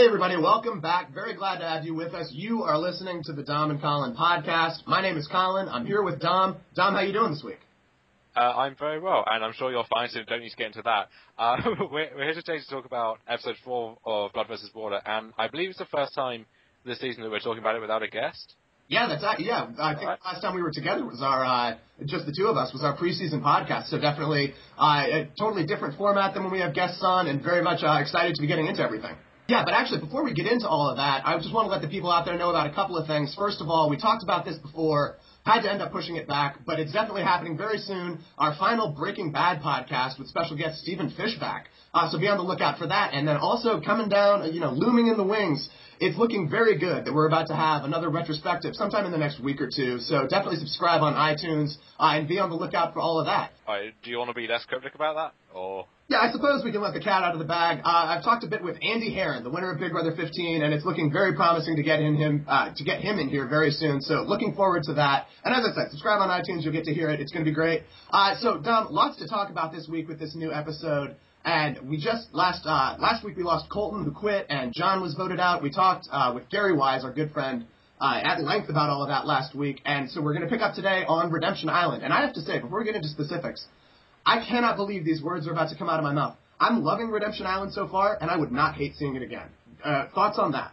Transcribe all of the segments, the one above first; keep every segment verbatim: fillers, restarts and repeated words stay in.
everybody, welcome back. Very glad to have you with us. You are listening to the Dom and Colin podcast. My name is Colin. I'm here with Dom. Dom, how you doing this week? Uh, I'm very well, and I'm sure you're fine, so don't need to get into that. Uh, we're, we're here today to talk about episode four of Blood versus. Water, and I believe it's the first time this season that we're talking about it without a guest. Yeah, that's uh, yeah. I think right. the last time we were together was our uh, just the two of us was our preseason podcast. So definitely uh, a totally different format than when we have guests on, and very much uh, excited to be getting into everything. Yeah, but actually, before we get into all of that, I just want to let the people out there know about a couple of things. First of all, we talked about this before. Had to end up pushing it back, but it's definitely happening very soon. Our final Breaking Bad podcast with special guest Stephen Fishbach. Uh, so be on the lookout for that. And then also coming down, you know, looming in the wings, it's looking very good that we're about to have another retrospective sometime in the next week or two. So definitely subscribe on iTunes uh, and be on the lookout for all of that. All right, do you want to be less cryptic about that, or? Yeah, I suppose we can let the cat out of the bag. Uh, I've talked a bit with Andy Herron, the winner of Big Brother fifteen, and it's looking very promising to get in him uh, to get him in here very soon. So looking forward to that. And as I said, subscribe on iTunes. You'll get to hear it. It's going to be great. Uh, so, Dom, lots to talk about this week with this new episode. And we just last uh, last week we lost Colton, who quit, and John was voted out. We talked uh, with Gary Wise, our good friend, uh, at length about all of that last week. And so we're going to pick up today on Redemption Island. And I have to say, before we get into specifics, I cannot believe these words are about to come out of my mouth. I'm loving Redemption Island so far, and I would not hate seeing it again. Uh, thoughts on that?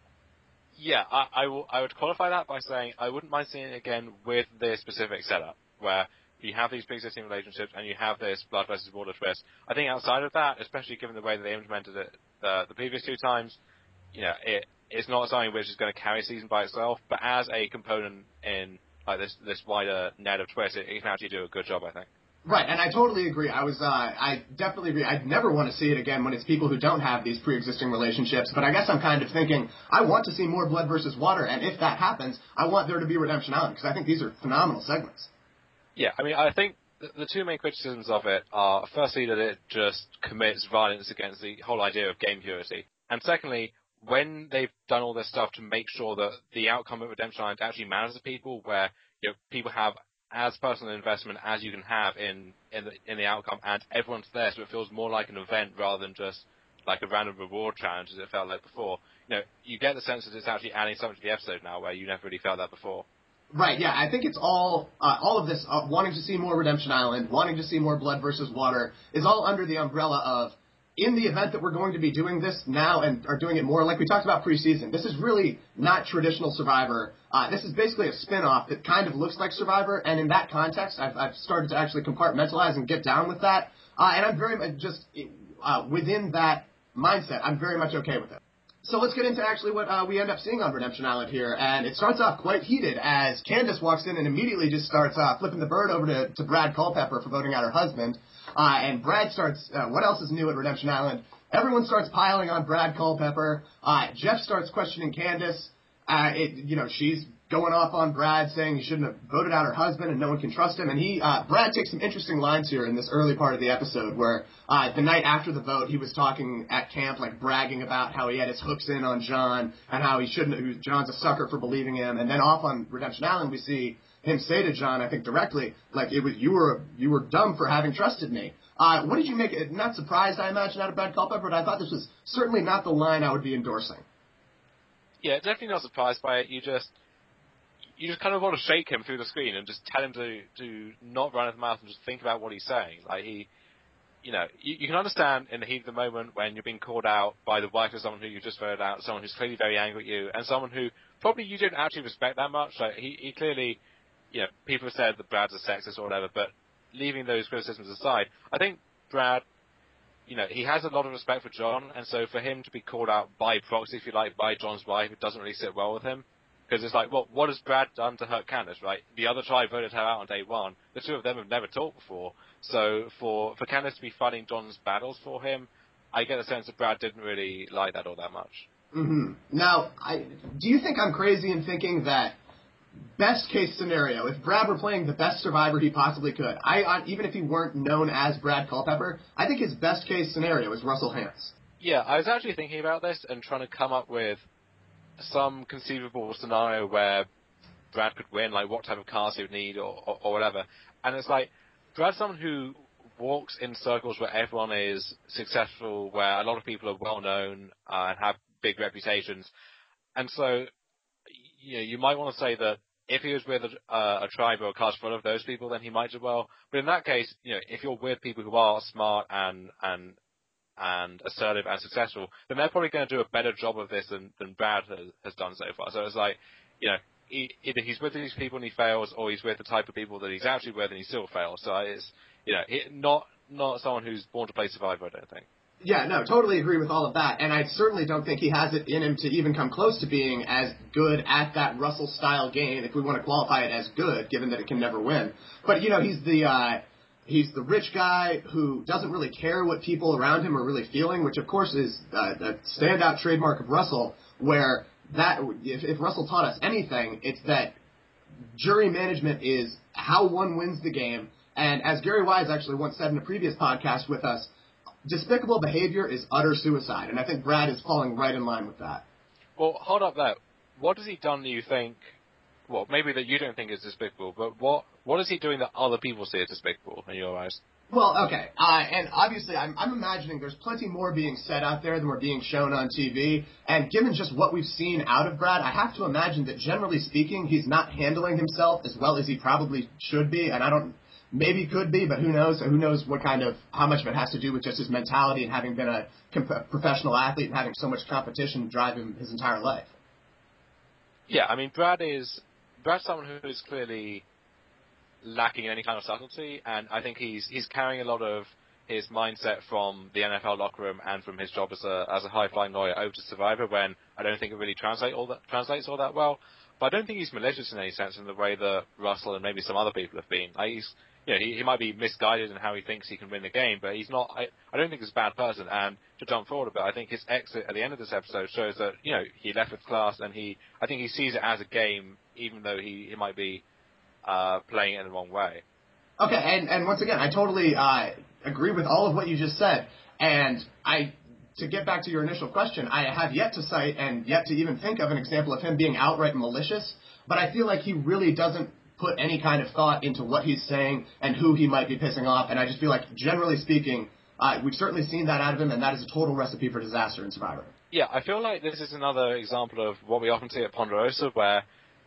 Yeah, I, I, will, I would qualify that by saying I wouldn't mind seeing it again with this specific setup, where you have these pre-existing relationships and you have this blood versus water twist. I think outside of that, especially given the way that they implemented it uh, the previous two times, you know, it, it's not something which is going to carry a season by itself, but as a component in like this this wider net of twists, it, it can actually do a good job, I think. Right, and I totally agree. I was, uh, I definitely agree. I'd never want to see it again when it's people who don't have these pre-existing relationships, but I guess I'm kind of thinking, I want to see more Blood versus. Water, and if that happens, I want there to be Redemption Island, because I think these are phenomenal segments. Yeah, I mean, I think the, the two main criticisms of it are, firstly, that it just commits violence against the whole idea of game purity, and secondly, when they've done all this stuff to make sure that the outcome of Redemption Island actually matters to people, where you know, people have as personal investment as you can have in in the, in the outcome, and everyone's there, so it feels more like an event rather than just like a random reward challenge as it felt like before. You know, you get the sense that it's actually adding something to the episode now where you never really felt that before. Right, yeah, I think it's all, uh, all of this, uh, wanting to see more Redemption Island, wanting to see more Blood versus. Water, is all under the umbrella of, in the event that we're going to be doing this now and are doing it more, like we talked about preseason, this is really not traditional Survivor. Uh, this is basically a spin-off that kind of looks like Survivor, and in that context, I've, I've started to actually compartmentalize and get down with that. Uh, and I'm very much just, uh, within that mindset, I'm very much okay with it. So let's get into actually what uh, we end up seeing on Redemption Island here, and it starts off quite heated as Candace walks in and immediately just starts uh, flipping the bird over to, to Brad Culpepper for voting out her husband. Uh, and Brad starts, uh, what else is new at Redemption Island? Everyone starts piling on Brad Culpepper. Uh, Jeff starts questioning Candace. Uh, it, you know, she's going off on Brad, saying he shouldn't have voted out her husband and no one can trust him. And he, uh, Brad takes some interesting lines here in this early part of the episode where, uh, the night after the vote, he was talking at camp, like bragging about how he had his hooks in on John and how he shouldn't, John's a sucker for believing him. And then off on Redemption Island, we see him say to John, I think directly, like, it was, you were, you were dumb for having trusted me. Uh, what did you make? Not surprised, I imagine, out of Brad Culpepper, but I thought this was certainly not the line I would be endorsing. Yeah, definitely not surprised by it. You just, you just kind of want to shake him through the screen and just tell him to, to not run his mouth and just think about what he's saying. Like he, you know, you, you can understand in the heat of the moment when you're being called out by the wife of someone who you just voted out, someone who's clearly very angry at you, and someone who probably you didn't actually respect that much. Like he, he clearly, you know, people have said that Brad's a sexist or whatever, but leaving those criticisms aside, I think Brad, you know, he has a lot of respect for John, and so for him to be called out by proxy, if you like, by John's wife, it doesn't really sit well with him. Because it's like, well, what has Brad done to hurt Candace, right? The other tribe voted her out on day one. The two of them have never talked before. So for, for Candace to be fighting John's battles for him, I get the sense that Brad didn't really like that all that much. Mm-hmm. Now, I, do you think I'm crazy in thinking that best case scenario, if Brad were playing the best Survivor he possibly could, I, I even if he weren't known as Brad Culpepper, I think his best case scenario is Russell Hantz. Yeah, I was actually thinking about this and trying to come up with some conceivable scenario where Brad could win, like what type of cars he would need or, or, or whatever. And it's like, Brad's someone who walks in circles where everyone is successful, where a lot of people are well known uh, and have big reputations. And so, you know, you might want to say that if he was with a, uh, a tribe or a cast full of those people, then he might do well. But in that case, you know, if you're with people who are smart and and and assertive and successful, then they're probably going to do a better job of this than, than Brad has, has done so far. So it's like, you know, he, either he's with these people and he fails, or he's with the type of people that he's actually with and he still fails. So it's, you know, he, not not someone who's born to play Survivor, I don't think. Yeah, no, totally agree with all of that, and I certainly don't think he has it in him to even come close to being as good at that Russell-style game, if we want to qualify it as good, given that it can never win. But, you know, he's the... Uh, He's the rich guy who doesn't really care what people around him are really feeling, which of course is uh, the standout trademark of Russell, where that if, if Russell taught us anything, it's that jury management is how one wins the game. And as Gary Wise actually once said in a previous podcast with us, despicable behavior is utter suicide. And I think Brad is falling right in line with that. Well, hold up there. What has he done that you think... Well, maybe that you don't think is despicable, but what what is he doing that other people see as despicable in your eyes? Well, okay, uh, and obviously I'm, I'm imagining there's plenty more being said out there than we're being shown on T V, and given just what we've seen out of Brad, I have to imagine that generally speaking, he's not handling himself as well as he probably should be, and I don't, maybe could be, but who knows? Who knows what kind of, how much of it has to do with just his mentality and having been a comp- professional athlete and having so much competition drive him his entire life. Yeah, I mean, Brad is... Brad's someone who is clearly lacking in any kind of subtlety, and I think he's he's carrying a lot of his mindset from the N F L locker room and from his job as a as a high-flying lawyer over to Survivor, when I don't think it really translate all that, translates all that well. But I don't think he's malicious in any sense in the way that Russell and maybe some other people have been. Like he's, you know, he, he might be misguided in how he thinks he can win the game, but he's not. I, I don't think he's a bad person. And to jump forward a bit, I think his exit at the end of this episode shows that, you know, he left with class, and he, I think he sees it as a game, even though he, he might be uh, playing it in the wrong way. Okay, and, and once again, I totally uh, agree with all of what you just said. And I, to get back to your initial question, I have yet to cite and yet to even think of an example of him being outright malicious, but I feel like he really doesn't put any kind of thought into what he's saying and who he might be pissing off, and I just feel like, generally speaking, uh, we've certainly seen that out of him, and that is a total recipe for disaster in Survivor. Yeah, I feel like this is another example of what we often see at Ponderosa, where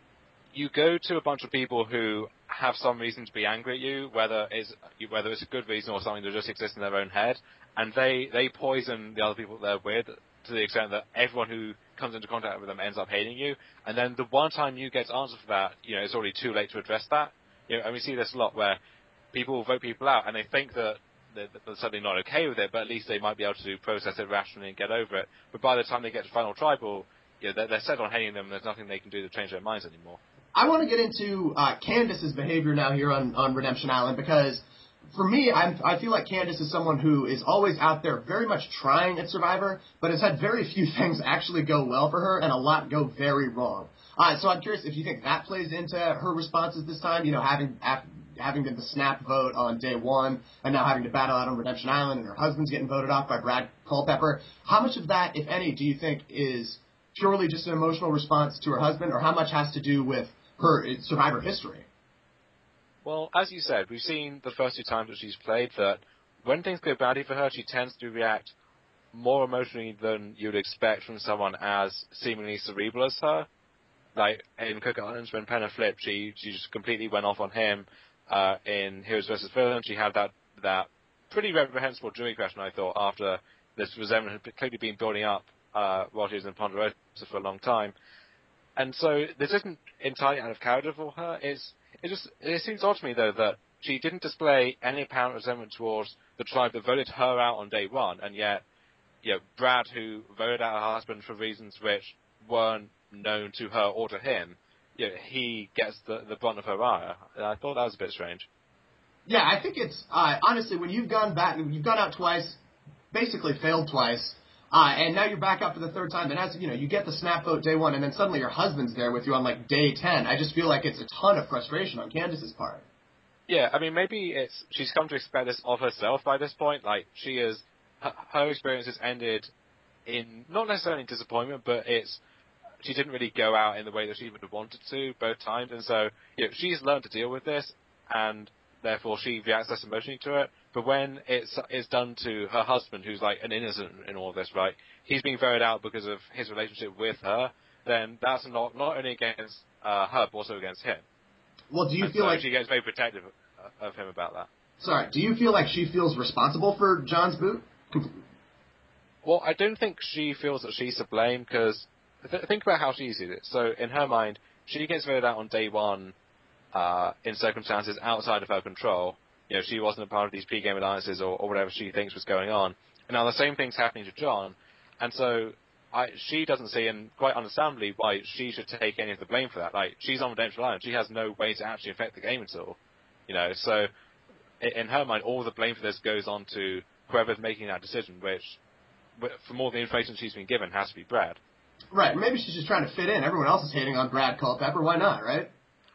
you go to a bunch of people who have some reason to be angry at you, whether it's whether it's a good reason or something that just exists in their own head, and they, they poison the other people they're with to the extent that everyone who comes into contact with them ends up hating you. And then the one time you get to answer for that, you know, it's already too late to address that. You know, and we see this a lot where people vote people out and they think that they're, they're suddenly not okay with it, but at least they might be able to process it rationally and get over it. But by the time they get to Final Tribal, you know, they're, they're set on hating them, and there's nothing they can do to change their minds anymore. I want to get into uh, Candace's behavior now here on, on Redemption Island, because for me, I'm, I feel like Candace is someone who is always out there very much trying at Survivor, but has had very few things actually go well for her and a lot go very wrong. Uh, so I'm curious if you think that plays into her responses this time, you know, having having been the snap vote on day one and now having to battle out on Redemption Island, and her husband's getting voted off by Brad Culpepper. How much of that, if any, do you think is purely just an emotional response to her husband, or how much has to do with her Survivor history? Well, as you said, we've seen the first two times that she's played that when things go badly for her, she tends to react more emotionally than you'd expect from someone as seemingly cerebral as her. Like in Cook Islands, when Penna flipped, she she just completely went off on him. Uh, in Heroes versus Villains, she had that that pretty reprehensible jury question, I thought, after this resentment had clearly been building up uh, while she was in Ponderosa for a long time. And so this isn't entirely out of character for her. It's it just it seems odd to me though that she didn't display any apparent resentment towards the tribe that voted her out on day one, and yet, you know, Brad, who voted out her husband for reasons which weren't known to her or to him, you know, he gets the the brunt of her ire. I thought that was a bit strange. Yeah, I think it's uh, honestly, when you've gone back, you've gone out twice, basically failed twice. Uh, and now you're back up for the third time, and as you know, you get the snap vote day one, and then suddenly your husband's there with you on like day ten. I just feel like it's a ton of frustration on Candace's part. Yeah, I mean, maybe it's she's come to expect this of herself by this point. Like she is, her, her experience has ended in not necessarily disappointment, but it's she didn't really go out in the way that she would have wanted to both times, and so you know, she's learned to deal with this, and therefore she reacts less emotionally to it. But when it's it's done to her husband, who's like an innocent in all this, right? He's being voted out because of his relationship with her. Then that's not not only against uh, her, but also against him. Well, do you and feel so like she gets very protective of him about that? Sorry, do you feel like she feels responsible for John's boot? Well, I don't think she feels that she's to blame because th- think about how she sees it. So in her mind, she gets voted out on day one uh, in circumstances outside of her control. You know, she wasn't a part of these pre-game alliances or, or whatever she thinks was going on. And now the same thing's happening to John, and so I, she doesn't see, and quite understandably, why she should take any of the blame for that. Like, she's on Redemption Island. She has no way to actually affect the game at all. You know, so in her mind, all the blame for this goes on to whoever's making that decision, which, for more of the information she's been given, has to be Brad. Right. Maybe she's just trying to fit in. Everyone else is hating on Brad Culpepper. Why not, right?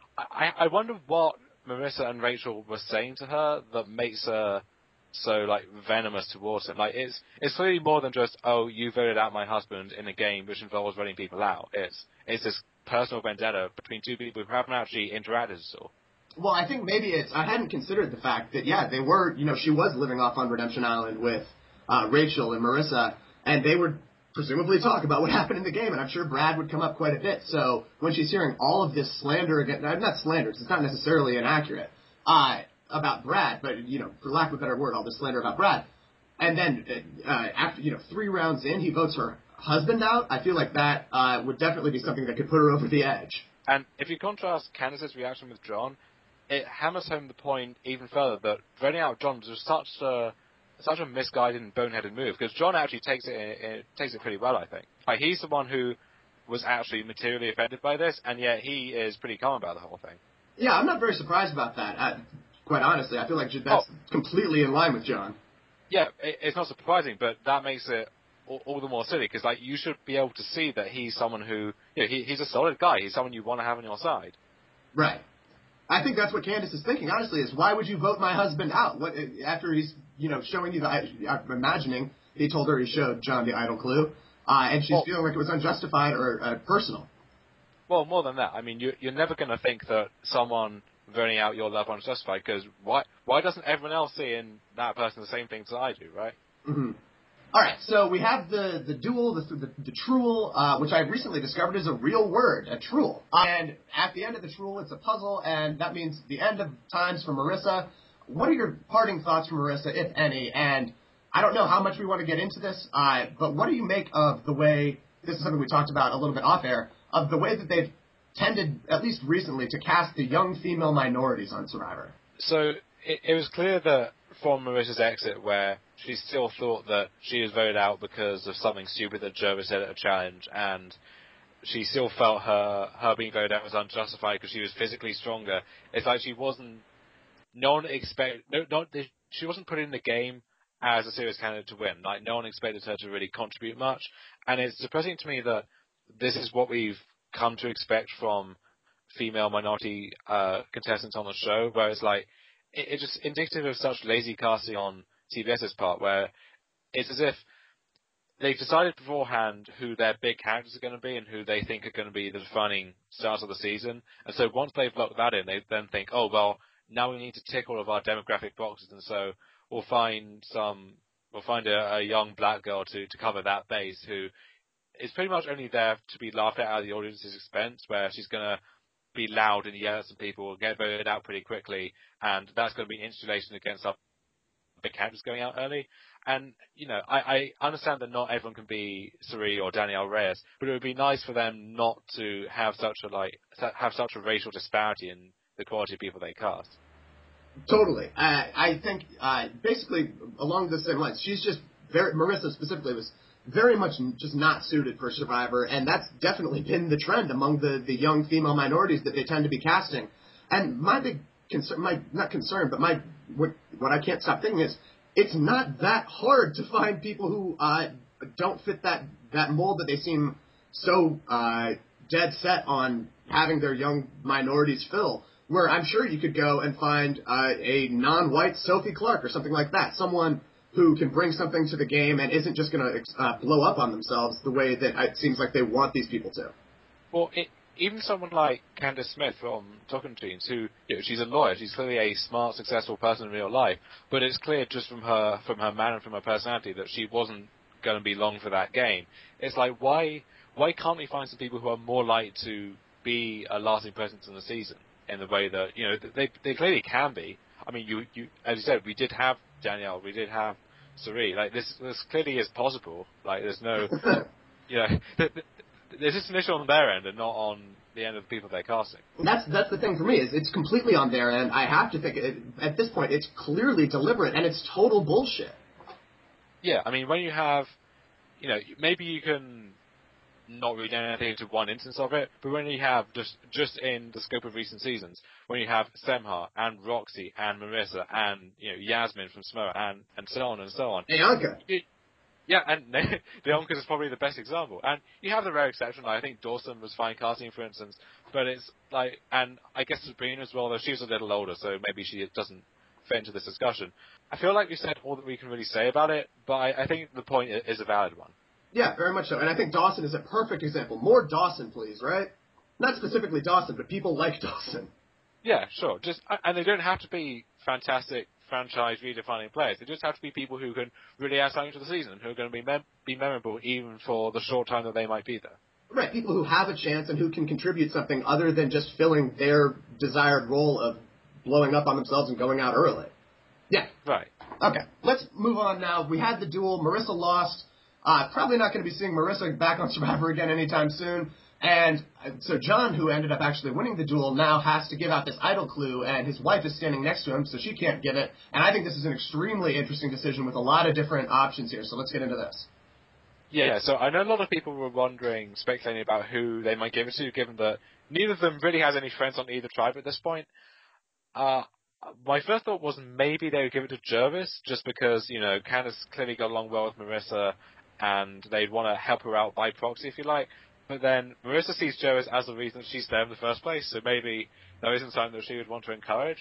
I, I wonder what Marissa and Rachel were saying to her that makes her so, like, venomous towards him. Like, it's it's clearly more than just, oh, you voted out my husband in a game which involves running people out. It's it's this personal vendetta between two people who haven't actually interacted at all. Well, I think maybe it's, I hadn't considered the fact that, yeah, they were, you know, she was living off on Redemption Island with uh, Rachel and Marissa, and they would presumably talk about what happened in the game, and I'm sure Brad would come up quite a bit. So when she's hearing all of this slander against, not slander, because it's not necessarily inaccurate, uh, about Brad, but, you know, for lack of a better word, all this slander about Brad, and then uh, after, you know, three rounds in, he votes her husband out, I feel like that uh, would definitely be something that could put her over the edge. And if you contrast Candace's reaction with John, it hammers home the point even further that voting out John was such a such a misguided and boneheaded move, because John actually takes it, it takes it pretty well, I think. Like, he's the one who was actually materially offended by this, and yet he is pretty calm about the whole thing. Yeah, I'm not very surprised about that. I, quite honestly, I feel like that's oh. completely in line with John. Yeah, it, it's not surprising, but that makes it all, all the more silly, because, like, you should be able to see that he's someone who, you know, he, he's a solid guy. He's someone you want to have on your side. Right. I think that's what Candace is thinking, honestly, is why would you vote my husband out? What, after he's, you know, showing you the, I'm imagining he told her he showed John the idol clue, uh, and she's well, feeling like it was unjustified or uh, personal. Well, more than that. I mean, you, you're never going to think that someone voting out your love unjustified, because why, why doesn't everyone else see in that person the same things that I do, right? Mm-hmm. All right, so we have the, the duel, the, the, the truel, uh, which I recently discovered is a real word, a truel. And at the end of the truel, it's a puzzle, and that means the end of times for Marissa. What are your parting thoughts for Marissa, if any? And I don't know how much we want to get into this, uh, but what do you make of the way, this is something we talked about a little bit off air, of the way that they've tended, at least recently, to cast the young female minorities on Survivor? So it, it was clear that from Marissa's exit, where she still thought that she was voted out because of something stupid that Jervis said at a challenge, and she still felt her her being voted out was unjustified because she was physically stronger. It's like she wasn't, no one expect, no, not, she wasn't put in the game as a serious candidate to win. Like, no one expected her to really contribute much, and it's depressing to me that this is what we've come to expect from female minority uh, contestants on the show, where it's like, it, it's just indicative of such lazy casting on CBS's part, where it's as if they've decided beforehand who their big characters are going to be and who they think are going to be the defining stars of the season. And so once they've locked that in, they then think, oh, well, now we need to tick all of our demographic boxes. And so we'll find some, we'll find a, a young black girl to, to cover that base who is pretty much only there to be laughed at out of the audience's expense, where she's going to be loud and yell at some people, get voted out pretty quickly, and that's going to be insulation against our big characters going out early. And, you know, I, I understand that not everyone can be Cirie or Danielle Reyes, but it would be nice for them not to have such a, like, have such a racial disparity in the quality of people they cast. Totally. I, I think, uh, basically, along the same lines, she's just very, Marissa specifically was very much just not suited for Survivor, and that's definitely been the trend among the, the young female minorities that they tend to be casting. And my big concern, my, not concern, but my, what, what I can't stop thinking is, it's not that hard to find people who, uh, don't fit that, that mold that they seem so, uh, dead set on having their young minorities fill, where I'm sure you could go and find, uh, a non-white Sophie Clark or something like that, someone who can bring something to the game and isn't just going to uh, blow up on themselves the way that it seems like they want these people to. Well, it even someone like Candice Smith from Tocantins, who, you know, she's a lawyer, she's clearly a smart, successful person in real life, but it's clear just from her, from her manner and from her personality that she wasn't going to be long for that game. It's like, why, why can't we find some people who are more likely to be a lasting presence in the season in the way that, you know, they, they clearly can be. I mean, you, you, as you said, we did have Danielle, we did have Cirie. Like, this, this clearly is possible. Like, there's no, you know, th- th- there's just an issue on their end and not on the end of the people they're casting. That's that's the thing for me, is it's completely on their end. I have to think, it, at this point, it's clearly deliberate, and it's total bullshit. Yeah, I mean, when you have, you know, maybe you can not read anything into one instance of it, but when you have, just just in the scope of recent seasons, when you have Semha and Roxy and Marissa and, you know, Yasmin from Samoa and, and so on and so on. Bianca. You, Yeah, and Bianca is probably the best example. And you have the rare exception. Like, I think Dawson was fine casting, for instance. But it's like, and I guess Sabrina as well, though she's a little older, so maybe she doesn't fit into this discussion. I feel like we said all that we can really say about it, but I, I think the point is a valid one. Yeah, very much so. And I think Dawson is a perfect example. More Dawson, please, right? Not specifically Dawson, but people like Dawson. Yeah, sure. Just and they don't have to be fantastic franchise redefining players. They just have to be people who can really add something to the season, who are going to be mem- be memorable even for the short time that they might be there. Right, people who have a chance and who can contribute something other than just filling their desired role of blowing up on themselves and going out early. Yeah. Right. Okay, let's move on now. We had the duel. Marissa lost. Uh, probably not going to be seeing Marissa back on Survivor again anytime soon. And so John, who ended up actually winning the duel, now has to give out this idol clue, and his wife is standing next to him, so she can't give it. And I think this is an extremely interesting decision with a lot of different options here, so let's get into this. Yeah, so I know a lot of people were wondering, speculating about who they might give it to, given that neither of them really has any friends on either tribe at this point. Uh, my first thought was maybe they would give it to Jervis, just because, you know, Candice clearly got along well with Marissa, and they'd want to help her out by proxy, if you like. But then Marissa sees Jervis as the reason she's there in the first place, so maybe that isn't something that she would want to encourage.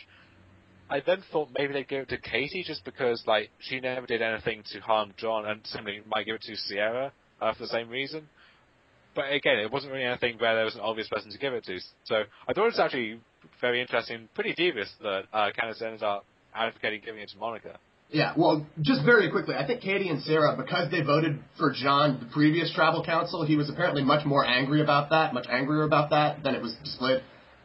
I then thought maybe they'd give it to Katie, just because, like, she never did anything to harm John, and simply might give it to Sierra uh, for the same reason. But again, it wasn't really anything where there was an obvious person to give it to. So I thought it was actually very interesting, pretty devious that uh, Candice ended up advocating giving it to Monica. Yeah, well, just very quickly, I think Katie and Sarah, because they voted for John, the previous tribal council, he was apparently much more angry about that, much angrier about that than it was displayed.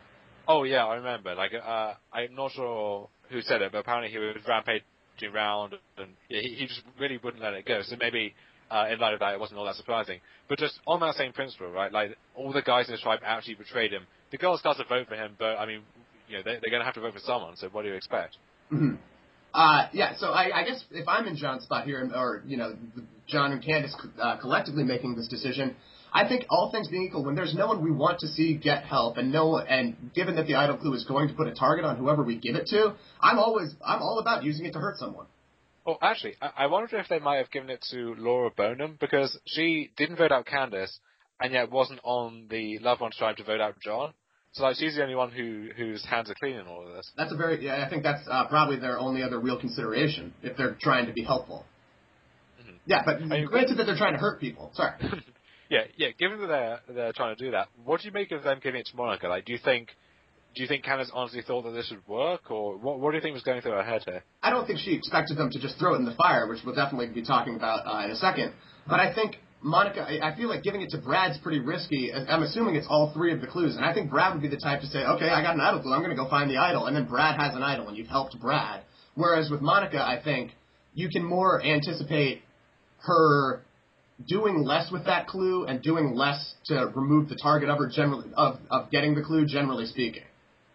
Oh, yeah, I remember. Like, uh, I'm not sure who said it, but apparently he was rampaging around, and yeah, he, he just really wouldn't let it go. So maybe, uh, in light of that, it wasn't all that surprising. But just on that same principle, right, like, all the guys in the tribe actually betrayed him. The girls got to vote for him, but, I mean, you know, they, they're going to have to vote for someone, so what do you expect? Mm-hmm. Uh, yeah, so I, I guess if I'm in John's spot here, or, you know, John and Candice uh, collectively making this decision, I think all things being equal, when there's no one we want to see get help, and no, and given that the idol clue is going to put a target on whoever we give it to, I'm always, I'm all about using it to hurt someone. Oh, actually, I, I wonder if they might have given it to Laura Bonham, because she didn't vote out Candice, and yet wasn't on the loved ones tribe to vote out John. So, like, she's the only one who whose hands are clean in all of this. That's a very, yeah, I think that's uh, probably their only other real consideration, if they're trying to be helpful. Mm-hmm. Yeah, but I mean, granted that they're trying to hurt people. Sorry. yeah, yeah. Given that they're they're trying to do that, what do you make of them giving it to Monica? Like, do you think do you think Candice honestly thought that this would work, or what? What do you think was going through her head here? I don't think she expected them to just throw it in the fire, which we'll definitely be talking about uh, in a second. But I think Monica, I feel like giving it to Brad's pretty risky. I'm assuming it's all three of the clues, and I think Brad would be the type to say, okay, I got an idol clue, I'm going to go find the idol, and then Brad has an idol, and you've helped Brad. Whereas with Monica, I think you can more anticipate her doing less with that clue and doing less to remove the target of her generally, of, of getting the clue, generally speaking.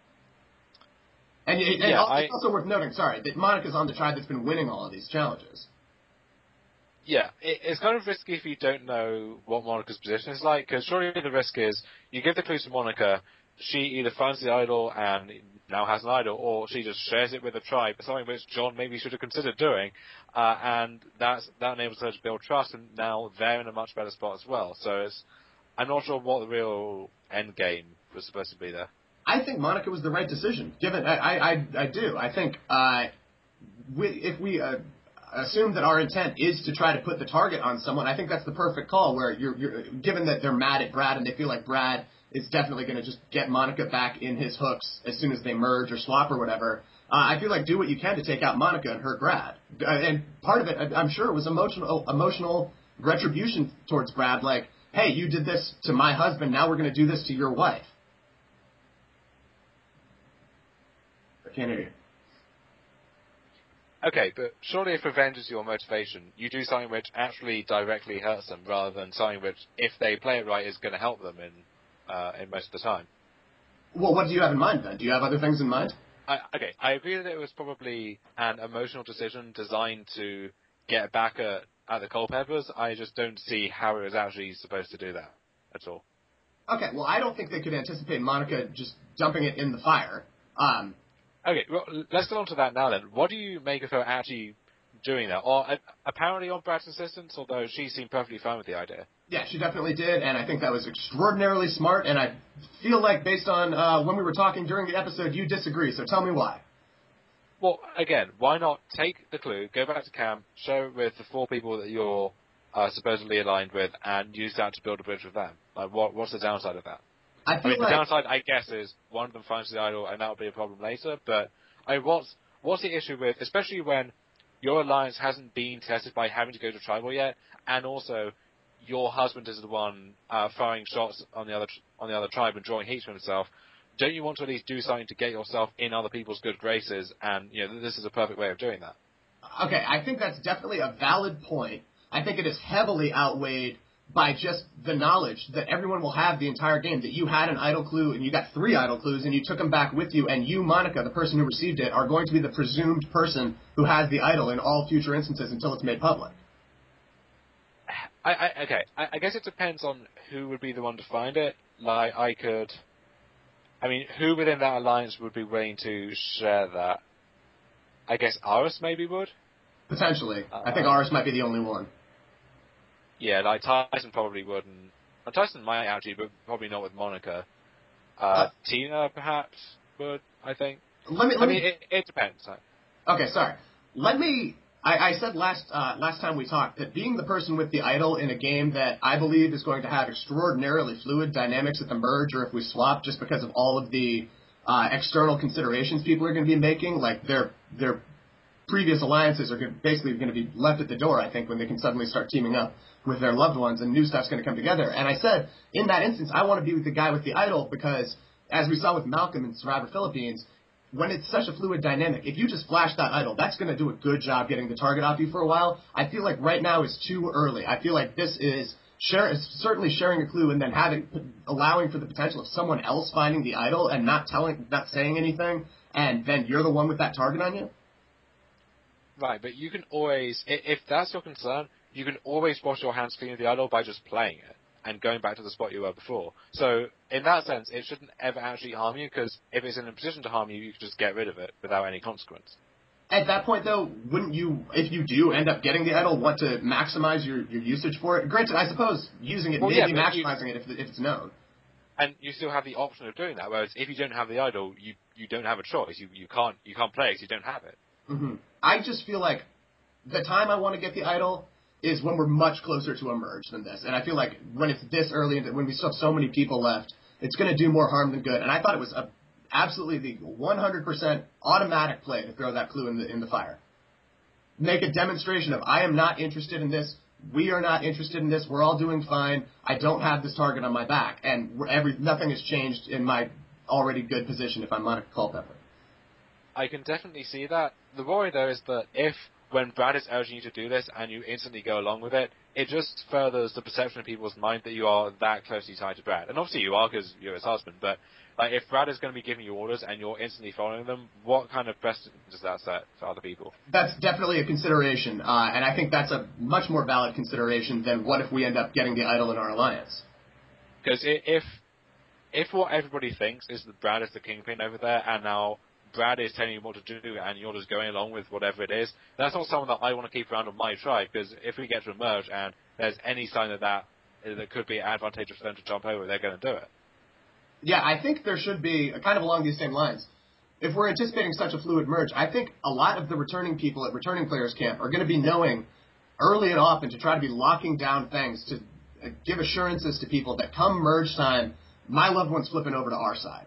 And, and yeah, also, I, it's also worth noting, sorry, that Monica's on the tribe that's been winning all of these challenges. Yeah, it, it's kind of risky if you don't know what Monica's position is like, because surely the risk is you give the clues to Monica, she either finds the idol and now has an idol, or she just shares it with the tribe, something which John maybe should have considered doing, uh, and that's, that enables her to build trust, and now they're in a much better spot as well. So it's, I'm not sure what the real end game was supposed to be there. I think Monica was the right decision. Given, I, I, I do. I think uh, we, if we, uh, assume that our intent is to try to put the target on someone, I think that's the perfect call. Where you're, you're given that they're mad at Brad and they feel like Brad is definitely going to just get Monica back in his hooks as soon as they merge or swap or whatever. Uh, I feel like do what you can to take out Monica and hurt Brad. Uh, and part of it, I'm sure, was emotional emotional retribution towards Brad. Like, hey, you did this to my husband, now we're going to do this to your wife. I can't hear you. Okay, but surely if revenge is your motivation, you do something which actually directly hurts them, rather than something which, if they play it right, is going to help them in uh, in most of the time. Well, what do you have in mind, then? Do you have other things in mind? I, okay, I agree that it was probably an emotional decision designed to get back at, at the Culpeppers. I just don't see how it was actually supposed to do that at all. Okay, well, I don't think they could anticipate Monica just dumping it in the fire. Um, okay, well, let's get on to that now then. What do you make of her actually doing that? Or uh, apparently on Brad's insistence, although she seemed perfectly fine with the idea. Yeah, she definitely did, and I think that was extraordinarily smart, and I feel like based on uh, when we were talking during the episode, you disagree, so tell me why. Well, again, why not take the clue, go back to camp, share it with the four people that you're uh, supposedly aligned with, and use that to build a bridge with them? Like, what, what's the downside of that? I, feel I mean, like... the downside, I guess, is one of them finds the idol, and that'll be a problem later, but I mean, what's, what's the issue with, especially when your alliance hasn't been tested by having to go to tribal yet, and also your husband is the one uh, firing shots on the other on the other tribe and drawing heat to himself. Don't you want to at least do something to get yourself in other people's good graces? And you know, this is a perfect way of doing that. Okay, I think that's definitely a valid point. I think it is heavily outweighed by just the knowledge that everyone will have the entire game, that you had an idol clue and you got three idol clues and you took them back with you, and you, Monica, the person who received it, are going to be the presumed person who has the idol in all future instances until it's made public. I, I, okay, I, I guess it depends on who would be the one to find it. Like, I could... I mean, who within that alliance would be willing to share that? I guess Aris maybe would? Potentially. Uh, I think Aris might be the only one. Yeah, like Tyson probably wouldn't. Well, Tyson might actually, but probably not with Monica. Uh, uh, Tina perhaps would, I think. Let me, let I me, mean, it, it depends. Okay, sorry. Let me... I, I said last uh, last time we talked that being the person with the idol in a game that I believe is going to have extraordinarily fluid dynamics at the merge, or if we swap, just because of all of the uh, external considerations people are going to be making, like their their previous alliances are going basically going to be left at the door, I think, when they can suddenly start teaming up with their loved ones and new stuff's going to come together. And I said, in that instance, I want to be with the guy with the idol because, as we saw with Malcolm in Survivor Philippines, when it's such a fluid dynamic, if you just flash that idol, that's going to do a good job getting the target off you for a while. I feel like right now is too early. I feel like this is share, certainly sharing a clue and then having allowing for the potential of someone else finding the idol and not telling, not saying anything, and then you're the one with that target on you. Right, but you can always, if that's your concern, you can always wash your hands clean of the idol by just playing it and going back to the spot you were before. So, in that sense, it shouldn't ever actually harm you, because if it's in a position to harm you, you can just get rid of it without any consequence. At that point, though, wouldn't you, if you do end up getting the idol, want to maximize your, your usage for it? Granted, I suppose using it, well, maybe yeah, maximizing you, it if, if it's known. And you still have the option of doing that, whereas if you don't have the idol, you, you don't have a choice. You, you can't you can't play it because you don't have it. Mm-hmm. I just feel like the time I want to get the idol is when we're much closer to a merge than this. And I feel like when it's this early, when we still have so many people left, it's going to do more harm than good. And I thought it was a, absolutely the one hundred percent automatic play to throw that clue in the in the fire. Make a demonstration of, I am not interested in this. We are not interested in this. We're all doing fine. I don't have this target on my back. And every nothing has changed in my already good position if I'm Monica Culpepper. I can definitely see that. The worry, though, is that if, when Brad is urging you to do this and you instantly go along with it, it just furthers the perception in people's mind that you are that closely tied to Brad. And obviously you are, because you're his husband, but like, if Brad is going to be giving you orders and you're instantly following them, what kind of precedent does that set for other people? That's definitely a consideration, uh, and I think that's a much more valid consideration than what if we end up getting the idol in our alliance. Because if, if what everybody thinks is that Brad is the kingpin over there, and now Brad is telling you what to do and you're just going along with whatever it is, that's not someone that I want to keep around on my tribe, because if we get to a merge and there's any sign of that that could be advantageous for them to jump over, they're going to do it. Yeah, I think there should be, kind of along these same lines, if we're anticipating such a fluid merge, I think a lot of the returning people at returning players camp are going to be knowing early and often to try to be locking down things to give assurances to people that come merge time, my loved one's flipping over to our side.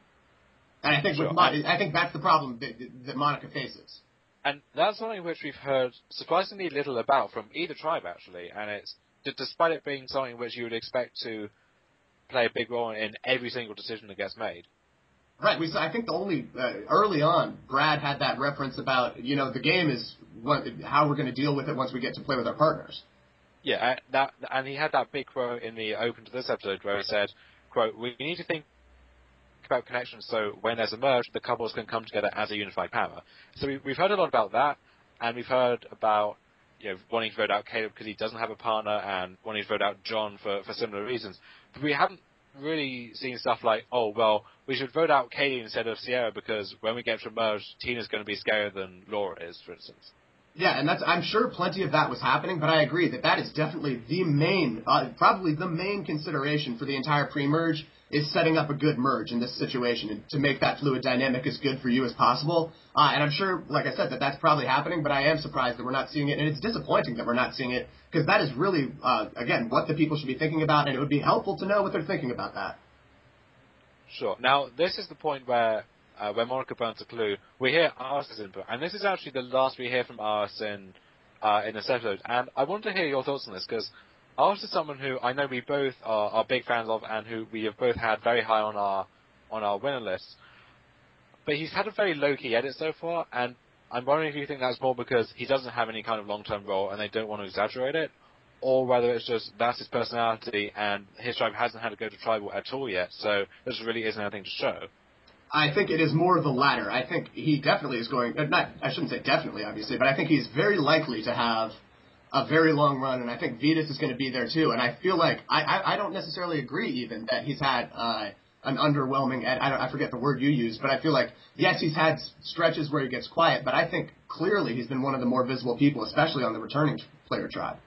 And I think sure. with Mon- I think that's the problem that, that Monica faces. And that's something which we've heard surprisingly little about from either tribe, actually. And it's despite it being something which you would expect to play a big role in every single decision that gets made. Right. We saw, I think the only uh, early on, Brad had that reference about, you know, the game is what, how we're going to deal with it once we get to play with our partners. Yeah, that, and he had that big quote in the open to this episode where he said, quote, "We need to think about connections so when there's a merge, the couples can come together as a unified power." So we, we've heard a lot about that, and we've heard about, you know, wanting to vote out Caleb because he doesn't have a partner and wanting to vote out John for, for similar reasons. But we haven't really seen stuff like, oh, well, we should vote out Katie instead of Sierra because when we get to a merge, Tina's going to be scarier than Laura is, for instance. Yeah, and that's I'm sure plenty of that was happening, but I agree that that is definitely the main, uh, probably the main consideration for the entire pre-merge is setting up a good merge in this situation and to make that fluid dynamic as good for you as possible. Uh, and I'm sure, like I said, that that's probably happening, but I am surprised that we're not seeing it, and it's disappointing that we're not seeing it because that is really, uh, again, what the people should be thinking about, and it would be helpful to know what they're thinking about that. Sure. Now, this is the point where Uh, where Monica burns a clue, we hear Aris's input, and this is actually the last we hear from Aris in uh, in this episode. And I want to hear your thoughts on this because Aris is someone who I know we both are, are big fans of, and who we have both had very high on our on our winner lists. But he's had a very low key edit so far, and I'm wondering if you think that's more because he doesn't have any kind of long term role, and they don't want to exaggerate it, or whether it's just that's his personality, and his tribe hasn't had to go to tribal at all yet, so there just really isn't anything to show. I think it is more of the latter. I think he definitely is going, not, I shouldn't say definitely, obviously, but I think he's very likely to have a very long run, and I think Vetus is going to be there too. And I feel like, I, I, I don't necessarily agree even that he's had uh, an underwhelming, I, don't, I forget the word you used, but I feel like, yes, he's had stretches where he gets quiet, but I think clearly he's been one of the more visible people, especially on the returning player tribe.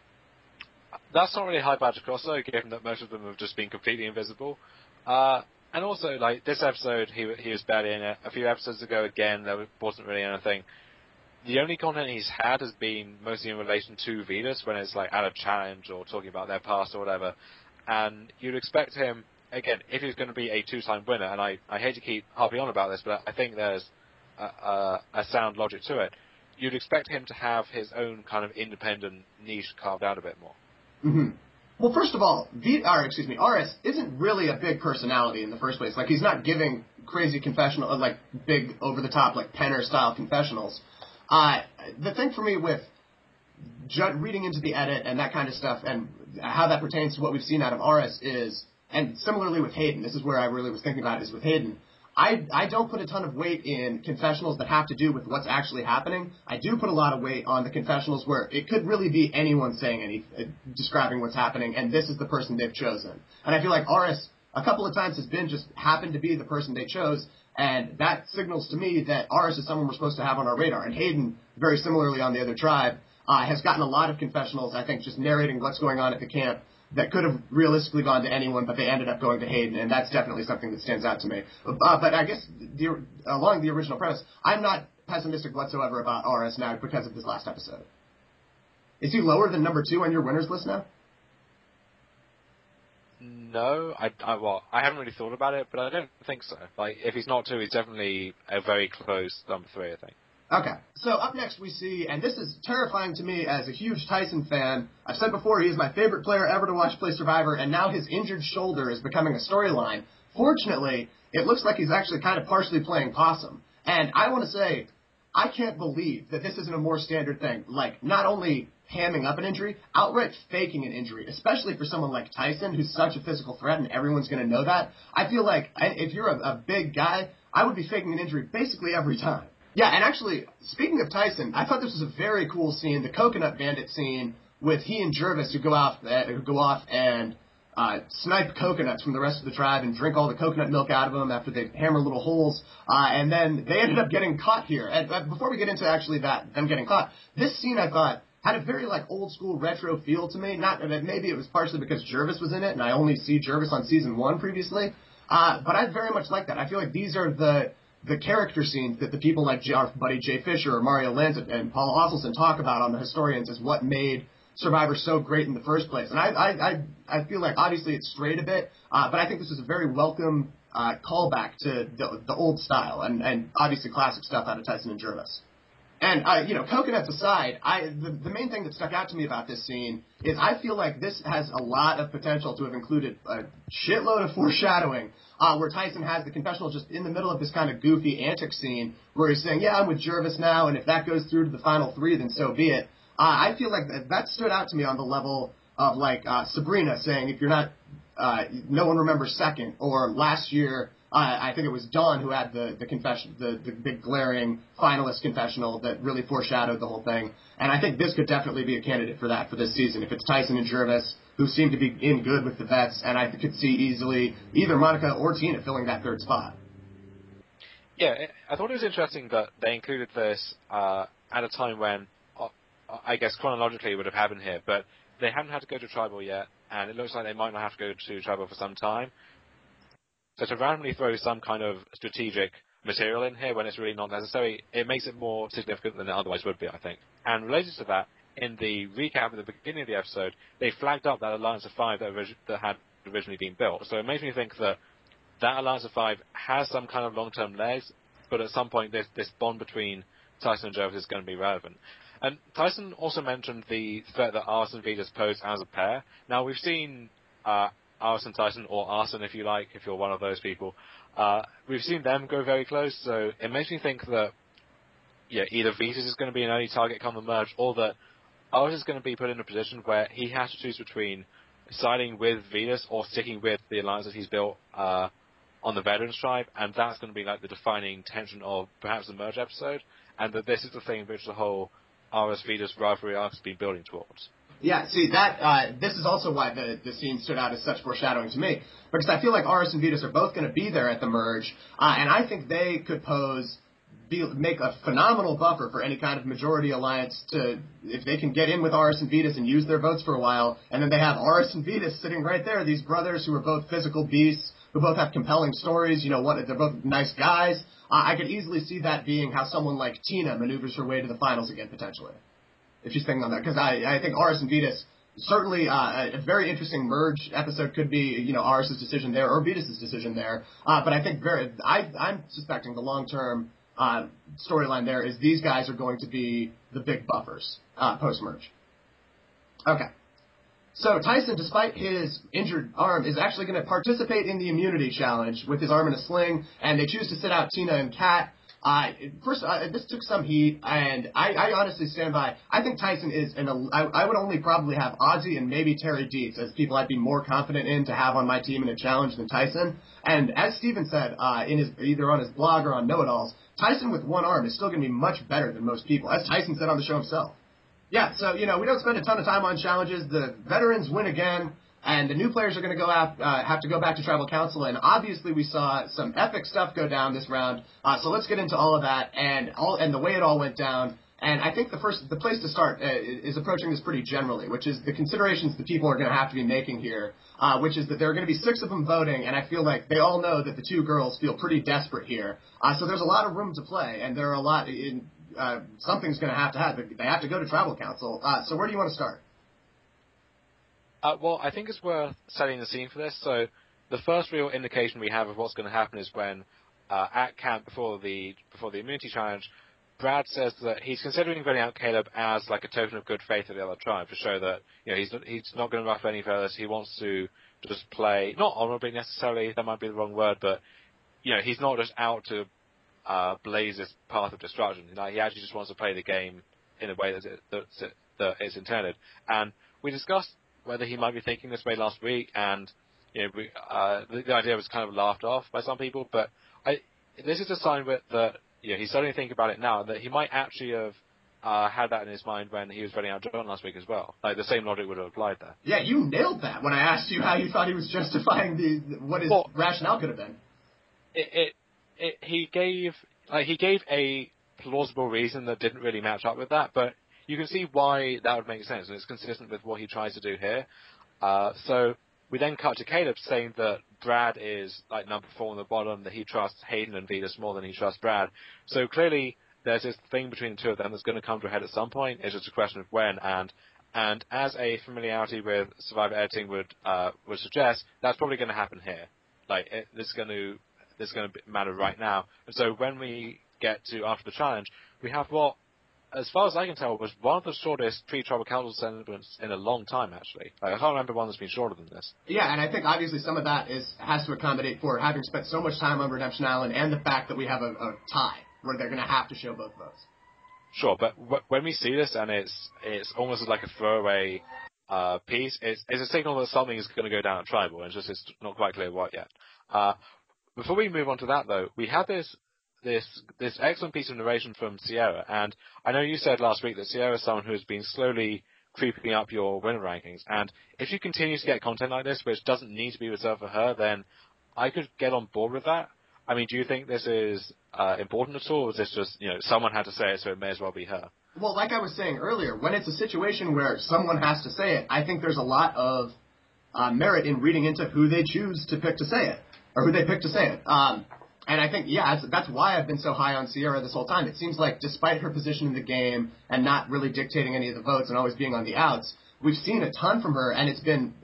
That's not really a high bar to cross, though, given that most of them have just been completely invisible. Uh, And also, like, this episode, he he was barely in it. A few episodes ago, again, there wasn't really anything. The only content he's had has been mostly in relation to Vetus, when it's, like, at a challenge or talking about their past or whatever. And you'd expect him, again, if he's going to be a two-time winner, and I, I hate to keep harping on about this, but I think there's a, a, a sound logic to it, you'd expect him to have his own kind of independent niche carved out a bit more. Mm-hmm. Well, first of all, v, or excuse me, Aris isn't really a big personality in the first place. Like, he's not giving crazy confessional, like, big, over-the-top, like, Penner-style confessionals. Uh, the thing for me with ju- reading into the edit and that kind of stuff and how that pertains to what we've seen out of Aris is, and similarly with Hayden, this is where I really was thinking about it, is with Hayden, I, I don't put a ton of weight in confessionals that have to do with what's actually happening. I do put a lot of weight on the confessionals where it could really be anyone saying any, uh, describing what's happening, and this is the person they've chosen. And I feel like Aris, a couple of times, has been just happened to be the person they chose, and that signals to me that Aris is someone we're supposed to have on our radar. And Hayden, very similarly on the other tribe, uh, has gotten a lot of confessionals, I think, just narrating what's going on at the camp, that could have realistically gone to anyone, but they ended up going to Hayden, and that's definitely something that stands out to me. Uh, but I guess the, along the original premise, I'm not pessimistic whatsoever about Aris now because of this last episode. Is he lower than number two on your winners list now? No, I, I well, I haven't really thought about it, but I don't think so. Like, if he's not two, he's definitely a very close number three, I think. Okay, so up next we see, and this is terrifying to me as a huge Tyson fan. I've said before, he is my favorite player ever to watch play Survivor, and now his injured shoulder is becoming a storyline. Fortunately, it looks like he's actually kind of partially playing possum. And I want to say, I can't believe that this isn't a more standard thing. Like, not only hamming up an injury, outright faking an injury, especially for someone like Tyson, who's such a physical threat, and everyone's going to know that. I feel like if you're a, a big guy, I would be faking an injury basically every time. Yeah, and actually, speaking of Tyson, I thought this was a very cool scene, the Coconut Bandit scene with he and Jervis who go off, uh, who go off and uh, snipe coconuts from the rest of the tribe and drink all the coconut milk out of them after they hammer little holes, uh, and then they ended up getting caught here. And uh, before we get into actually that them getting caught, this scene I thought had a very like old school retro feel to me. Not that maybe it was partially because Jervis was in it, and I only see Jervis on season one previously, uh, but I very much like that. I feel like these are the the character scenes that the people like J- our buddy Jay Fisher or Mario Lanza and Paul Osselson talk about on the Historians is what made Survivor so great in the first place. And I I, I, I feel like obviously it's strayed a bit, uh, but I think this is a very welcome uh, callback to the, the old style and, and obviously classic stuff out of Tyson and Jervis. And, uh, you know, coconuts aside, I, the, the main thing that stuck out to me about this scene is I feel like this has a lot of potential to have included a shitload of foreshadowing, uh, where Tyson has the confessional just in the middle of this kind of goofy antic scene where he's saying, yeah, I'm with Jervis now, and if that goes through to the final three, then so be it. Uh, I feel like that, that stood out to me on the level of, like, uh, Sabrina saying, if you're not, uh, no one remembers second, or last year, Uh, I think it was Dawn who had the, the confession, the, the big glaring finalist confessional that really foreshadowed the whole thing. And I think this could definitely be a candidate for that for this season. If it's Tyson and Jervis, who seem to be in good with the vets, and I could see easily either Monica or Tina filling that third spot. Yeah, I thought it was interesting that they included this uh, at a time when, uh, I guess chronologically it would have happened here, but they haven't had to go to Tribal yet, and it looks like they might not have to go to Tribal for some time. So to randomly throw some kind of strategic material in here when it's really not necessary, it makes it more significant than it otherwise would be, I think. And related to that, in the recap at the beginning of the episode, they flagged up that Alliance of Five that, orig- that had originally been built. So it makes me think that that Alliance of Five has some kind of long-term legs, but at some point this, this bond between Tyson and Jervis is going to be relevant. And Tyson also mentioned the threat that Aris and Vetus pose as a pair. Now, we've seen uh, Aris and Tyson, or Arson if you like, if you're one of those people. Uh, we've seen them go very close, so it makes me think that yeah, either Vetus is going to be an early target come the merge, or that Aris is going to be put in a position where he has to choose between siding with Vetus or sticking with the alliance that he's built uh, on the Veterans Tribe, and that's going to be like the defining tension of perhaps the merge episode, and that this is the thing which the whole Aris-Vetus rivalry arc has been building towards. Yeah, see, that, uh, this is also why the, the scene stood out as such foreshadowing to me, because I feel like Aris and Vetus are both going to be there at the merge, uh, and I think they could pose, be, make a phenomenal buffer for any kind of majority alliance to, if they can get in with Aris and Vetus and use their votes for a while, and then they have Aris and Vetus sitting right there, these brothers who are both physical beasts, who both have compelling stories, you know, what, they're both nice guys. Uh, I could easily see that being how someone like Tina maneuvers her way to the finals again, potentially. If she's thinking on that, because I, I think Aris and Vetus, certainly uh, a very interesting merge episode could be, you know, Aris' decision there or Vetus' decision there. Uh, but I think very, I, I'm suspecting the long-term uh, storyline there is these guys are going to be the big buffers uh, post-merge. Okay. So Tyson, despite his injured arm, is actually going to participate in the immunity challenge with his arm in a sling, and they choose to sit out Tina and Kat. Uh, first, uh, this took some heat, and I, I honestly stand by. I think Tyson is, an, I, I would only probably have Ozzy and maybe Terry Dietz as people I'd be more confident in to have on my team in a challenge than Tyson. And as Steven said, uh, in his either on his blog or on Know It Alls, Tyson with one arm is still going to be much better than most people, as Tyson said on the show himself. Yeah, so, you know, we don't spend a ton of time on challenges. The veterans win again. And the new players are going to go out, uh, have to go back to Tribal Council, and obviously we saw some epic stuff go down this round. Uh, so let's get into all of that and all and the way it all went down. And I think the first, the place to start uh, is approaching this pretty generally, which is the considerations the people are going to have to be making here, uh, which is that there are going to be six of them voting, and I feel like they all know that the two girls feel pretty desperate here. Uh, so there's a lot of room to play, and there are a lot in. Uh, something's going to have to happen. They have to go to Tribal Council. Uh, so where do you want to start? Uh, well, I think it's worth setting the scene for this. So the first real indication we have of what's going to happen is when uh, at camp before the before the immunity challenge, Brad says that he's considering voting out Caleb as like a token of good faith of the other tribe to show that you know he's not, he's not going to ruffle any feathers. He wants to just play not honorably necessarily. That might be the wrong word, but you know he's not just out to uh, blaze this path of destruction. You know, he actually just wants to play the game in a way that it, that, that it's intended. And we discussed whether he might be thinking this way last week, and you know, we, uh, the, the idea was kind of laughed off by some people. But I, this is a sign that, that you know, he's starting to think about it now, that he might actually have uh, had that in his mind when he was voting out John last week as well. Like the same logic would have applied there. Yeah, you nailed that when I asked you how you thought he was justifying the what his well, rationale could have been. It, it, it, he gave like he gave a plausible reason that didn't really match up with that, but you can see why that would make sense, and it's consistent with what he tries to do here. Uh, so we then cut to Caleb saying that Brad is like number four on the bottom, that he trusts Hayden and Vetus more than he trusts Brad. So clearly there's this thing between the two of them that's going to come to a head at some point. It's just a question of when. And and as a familiarity with Survivor editing would uh, would suggest, that's probably going to happen here. Like it, this is going to this is going to matter right now. And so when we get to after the challenge, we have what, as far as I can tell, was one of the shortest pre-tribal council segments in a long time, actually. Like, I can't remember one that's been shorter than this. Yeah, and I think obviously some of that is has to accommodate for having spent so much time on Redemption Island and the fact that we have a, a tie where they're going to have to show both votes. Sure, but w- when we see this and it's it's almost like a throwaway uh, piece, it's, it's a signal that something is going to go down at tribal, and it's just it's not quite clear what yet. Uh, before we move on to that, though, we have this this this excellent piece of narration from Sierra, and I know you said last week that Sierra is someone who has been slowly creeping up your winner rankings, and if you continue to get content like this, which doesn't need to be reserved for her, then I could get on board with that. I mean, do you think this is uh, important at all, or is this just, you know, someone had to say it, so it may as well be her? Well, like I was saying earlier, when it's a situation where someone has to say it, I think there's a lot of uh, merit in reading into who they choose to pick to say it, or who they pick to say it. Um, And I think, yeah, that's, that's why I've been so high on Sierra this whole time. It seems like despite her position in the game and not really dictating any of the votes and always being on the outs, we've seen a ton from her, and it's been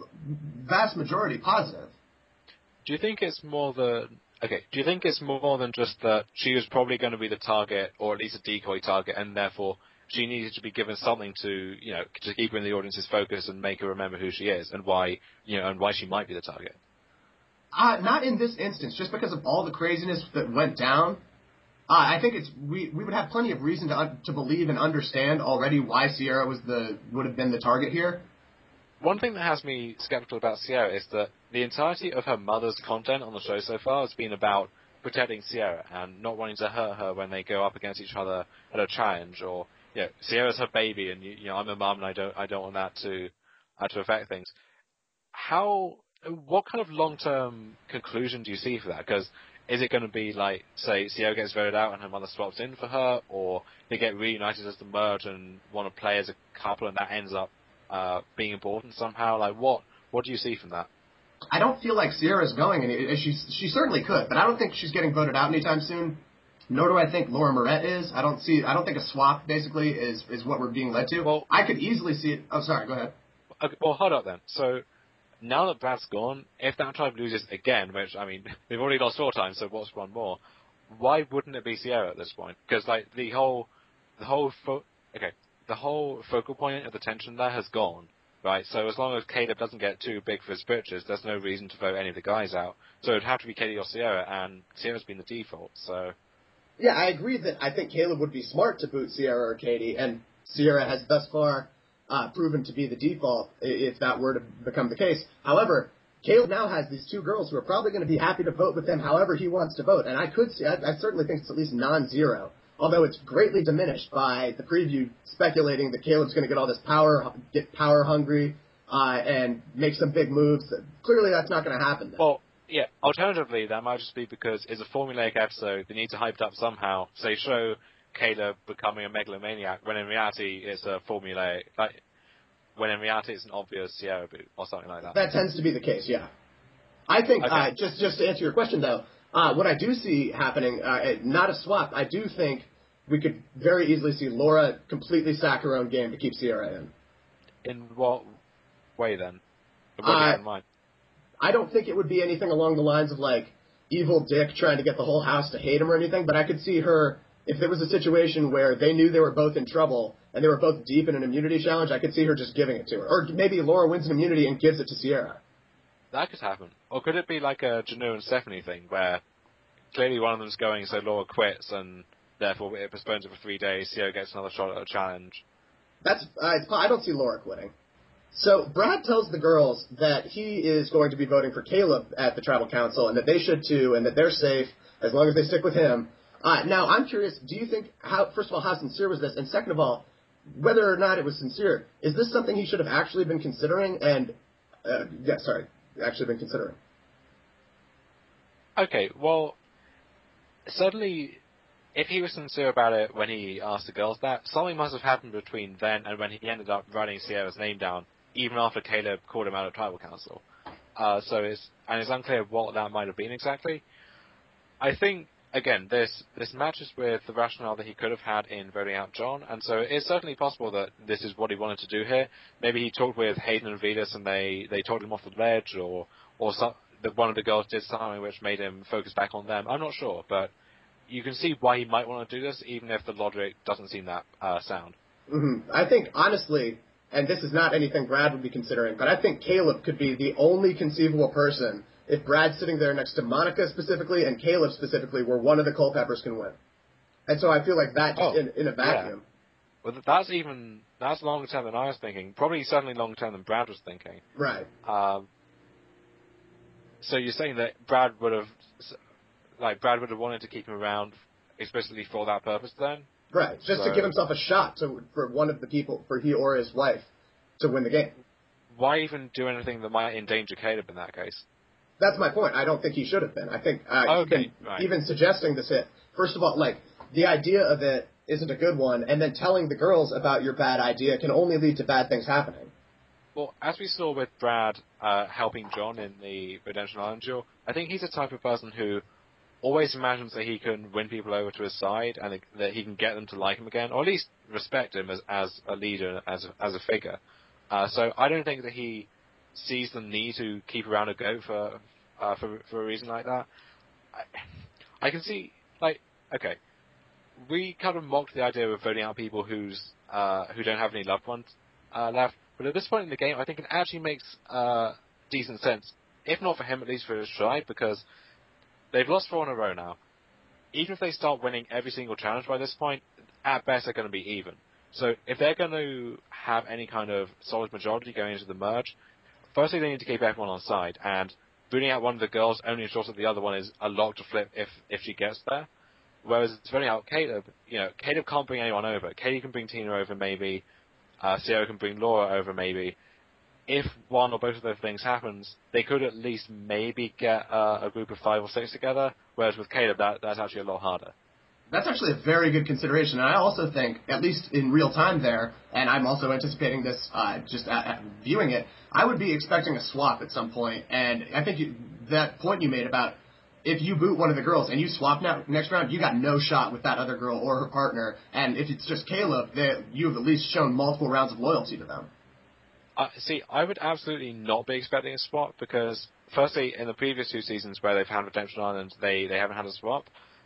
vast majority positive. Do you think it's more than... Okay, do you think it's more than just that she was probably going to be the target, or at least a decoy target, and therefore she needed to be given something to, you know, to keep her in the audience's focus and make her remember who she is and why, you know, and why she might be the target? Uh, not in this instance, just because of all the craziness that went down. Uh, I think it's we, we would have plenty of reason to un- to believe and understand already why Sierra was the would have been the target here. One thing that has me skeptical about Sierra is that the entirety of her mother's content on the show so far has been about protecting Sierra and not wanting to hurt her when they go up against each other at a challenge, or, you know, Sierra's her baby, and you, you know, I'm a mum and I don't I don't want that to uh, to affect things. How What kind of long-term conclusion do you see for that? Because is it going to be like, say, Sierra gets voted out and her mother swaps in for her, or they get reunited as the merge and want to play as a couple and that ends up uh, being important somehow? Like, what what do you see from that? I don't feel like Sierra's going, and she she certainly could, but I don't think she's getting voted out anytime soon. Nor do I think Laura Moret is. I don't see. I don't think a swap basically is is what we're being led to. Well, I could easily see it. Oh, sorry. Go ahead. Okay, well, hold up then. So now that Brad's gone, if that tribe loses again, which, I mean, they've already lost four times, so what's one more? Why wouldn't it be Sierra at this point? Because, like, the whole, the whole, fo- okay, the whole focal point of the tension there has gone, right? So as long as Caleb doesn't get too big for his britches, there's no reason to vote any of the guys out. So it'd have to be Katie or Sierra, and Sierra's been the default, so... Yeah, I agree that I think Caleb would be smart to boot Sierra or Katie, and Sierra has thus far uh, proven to be the default if that were to become the case. However, Caleb now has these two girls who are probably going to be happy to vote with him however he wants to vote, and I could see, I, I certainly think it's at least non-zero, although it's greatly diminished by the preview speculating that Caleb's going to get all this power, get power hungry, uh, and make some big moves. Clearly that's not going to happen then. Well, yeah, alternatively, that might just be because it's a formulaic episode, they need to hype it up somehow, so they show Caleb becoming a megalomaniac, when in reality it's a formulaic, like, when in reality it's an obvious Sierra boot, or something like that. That tends to be the case, yeah. I think, Okay. uh, just, just to answer your question though, uh, what I do see happening, uh, not a swap, I do think we could very easily see Laura completely sack her own game to keep Sierra in. In what way then? What do you Uh, have in mind? I don't think it would be anything along the lines of, like, evil Dick trying to get the whole house to hate him or anything, but I could see her, if there was a situation where they knew they were both in trouble and they were both deep in an immunity challenge, I could see her just giving it to her. Or maybe Laura wins an immunity and gives it to Sierra. That could happen. Or could it be like a Janu and Stephanie thing, where clearly one of them's going, so Laura quits, and therefore it postpones it for three days, Sierra gets another shot at a challenge? That's uh, it's, I don't see Laura quitting. So Brad tells the girls that he is going to be voting for Caleb at the Tribal Council, and that they should too, and that they're safe as long as they stick with him. Uh, now, I'm curious, do you think, how, first of all, how sincere was this? And second of all, whether or not it was sincere, is this something he should have actually been considering? And, uh, yeah, sorry, actually been considering. Okay, well, certainly, if he was sincere about it when he asked the girls that, something must have happened between then and when he ended up writing Sierra's name down, even after Caleb called him out at Tribal Council. Uh, so it's and it's unclear what that might have been exactly. I think again, this this matches with the rationale that he could have had in voting out John, and so it's certainly possible that this is what he wanted to do here. Maybe he talked with Hayden and Vetus, and they, they talked him off the ledge, or or some, that one of the girls did something which made him focus back on them. I'm not sure, but you can see why he might want to do this, even if the logic doesn't seem that uh, sound. Mm-hmm. I think, honestly, and this is not anything Brad would be considering, but I think Caleb could be the only conceivable person if Brad's sitting there next to Monica specifically and Caleb specifically where one of the Culpeppers can win. And so I feel like that just oh, in, in a vacuum. Yeah. Well, that's even, that's longer term than I was thinking. Probably certainly longer term than Brad was thinking. Right. Um, so you're saying that Brad would have, like, Brad would have wanted to keep him around explicitly for that purpose then? Right, just so, to give himself a shot to, for one of the people, for he or his wife, to win the game. Why even do anything that might endanger Caleb in that case? That's my point. I don't think he should have been. I think uh, okay, even, right. even suggesting this hit, first of all, like, the idea of it isn't a good one, and then telling the girls about your bad idea can only lead to bad things happening. Well, as we saw with Brad uh, helping John in the Redemption Island duel, I think he's the type of person who always imagines that he can win people over to his side and that he can get them to like him again, or at least respect him as, as a leader, as a, as a figure. Uh, so I don't think that he sees the need to keep around a goat for uh, for for a reason like that. I, I can see, like, okay, we kind of mocked the idea of voting out people who's uh, who don't have any loved ones uh, left, but at this point in the game, I think it actually makes uh, decent sense, if not for him, at least for his tribe, because they've lost four in a row now. Even if they start winning every single challenge by this point, at best they're going to be even. So if they're going to have any kind of solid majority going into the merge, firstly they need to keep everyone on side, and booting out one of the girls only ensures that the other one is a lock to flip if, if she gets there. Whereas voting out Caleb, you know, Caleb can't bring anyone over. Katie can bring Tina over maybe, uh, Sierra can bring Laura over maybe. If one or both of those things happens, they could at least maybe get uh, a group of five or six together, whereas with Caleb, that, that's actually a lot harder. That's actually a very good consideration, and I also think, at least in real time there, and I'm also anticipating this uh, just at, at viewing it, I would be expecting a swap at some point, and I think you, that point you made about if you boot one of the girls and you swap now, next round, you got no shot with that other girl or her partner, and if it's just Caleb, you've at least shown multiple rounds of loyalty to them. Uh, see, I would absolutely not be expecting a swap because, firstly, in the previous two seasons where they've had Redemption Island, they, they haven't had a swap,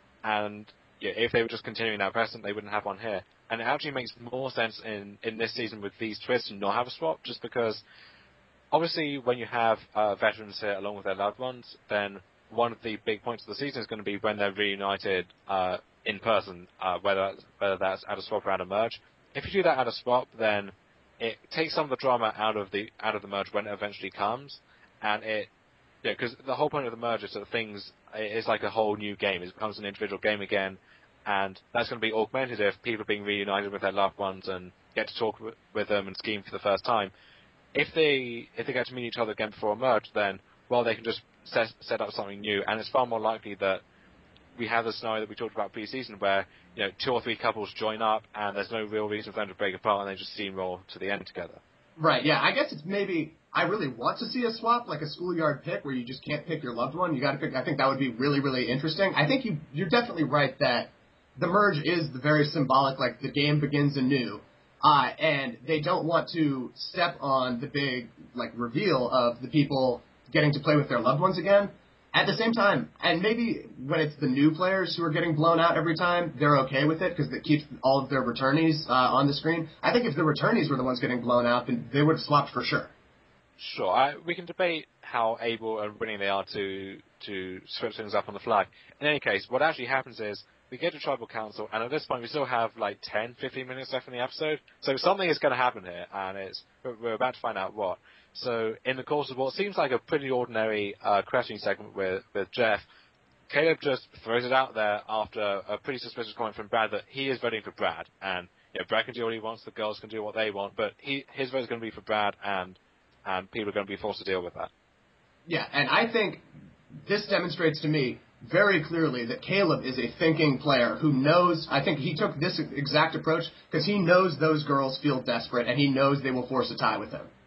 and yeah, if they were just continuing that precedent, they wouldn't have one here. And it actually makes more sense in, in this season with these twists to not have a swap, just because, obviously, when you have uh, veterans here along with their loved ones, then one of the big points of the season is going to be when they're reunited uh, in person, uh, whether whether that's at a swap or at a merge. If you do that at a swap, then it takes some of the drama out of the out of the merge when it eventually comes, and it, yeah, because the whole point of the merge is that things it's like a whole new game. It becomes an individual game again, and that's going to be augmented if people are being reunited with their loved ones and get to talk with, with them and scheme for the first time. If they if they get to meet each other again before a merge, then well they can just set set up something new, and it's far more likely that we have the scenario that we talked about pre-season where, you know, two or three couples join up and there's no real reason for them to break apart and they just steamroll to the end together. Right, yeah. I guess it's maybe I really want to see a swap, like a schoolyard pick where you just can't pick your loved one. You got to pick. I think that would be really, really interesting. I think you you're definitely right that the merge is the very symbolic, like the game begins anew, uh, and they don't want to step on the big like reveal of the people getting to play with their loved ones again. At the same time, and maybe when it's the new players who are getting blown out every time, they're okay with it because it keeps all of their returnees uh, on the screen. I think if the returnees were the ones getting blown out, then they would have swapped for sure. Sure, I, we can debate how able and willing they are to to switch things up on the fly. In any case, what actually happens is we get to Tribal Council, and at this point we still have like ten, fifteen minutes left in the episode, so something is going to happen here, and it's we're about to find out what. So in the course of what seems like a pretty ordinary uh, questioning segment with, with Jeff, Caleb just throws it out there after a pretty suspicious comment from Brad that he is voting for Brad, and you know, Brad can do what he wants, the girls can do what they want, but he his vote is going to be for Brad, and and people are going to be forced to deal with that. Yeah, and I think this demonstrates to me very clearly that Caleb is a thinking player who knows, I think he took this exact approach because he knows those girls feel desperate and he knows they will force a tie with him.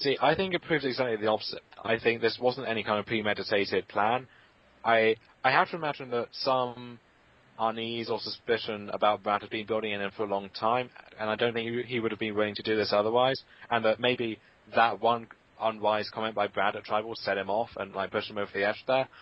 See, I think it proves exactly the opposite. I think this wasn't any kind of premeditated plan. I I have to imagine that some unease or suspicion about Brad had been building in him for a long time, and I don't think he, he would have been willing to do this otherwise, and that maybe that one unwise comment by Brad at Tribal set him off and like pushed him over the edge there.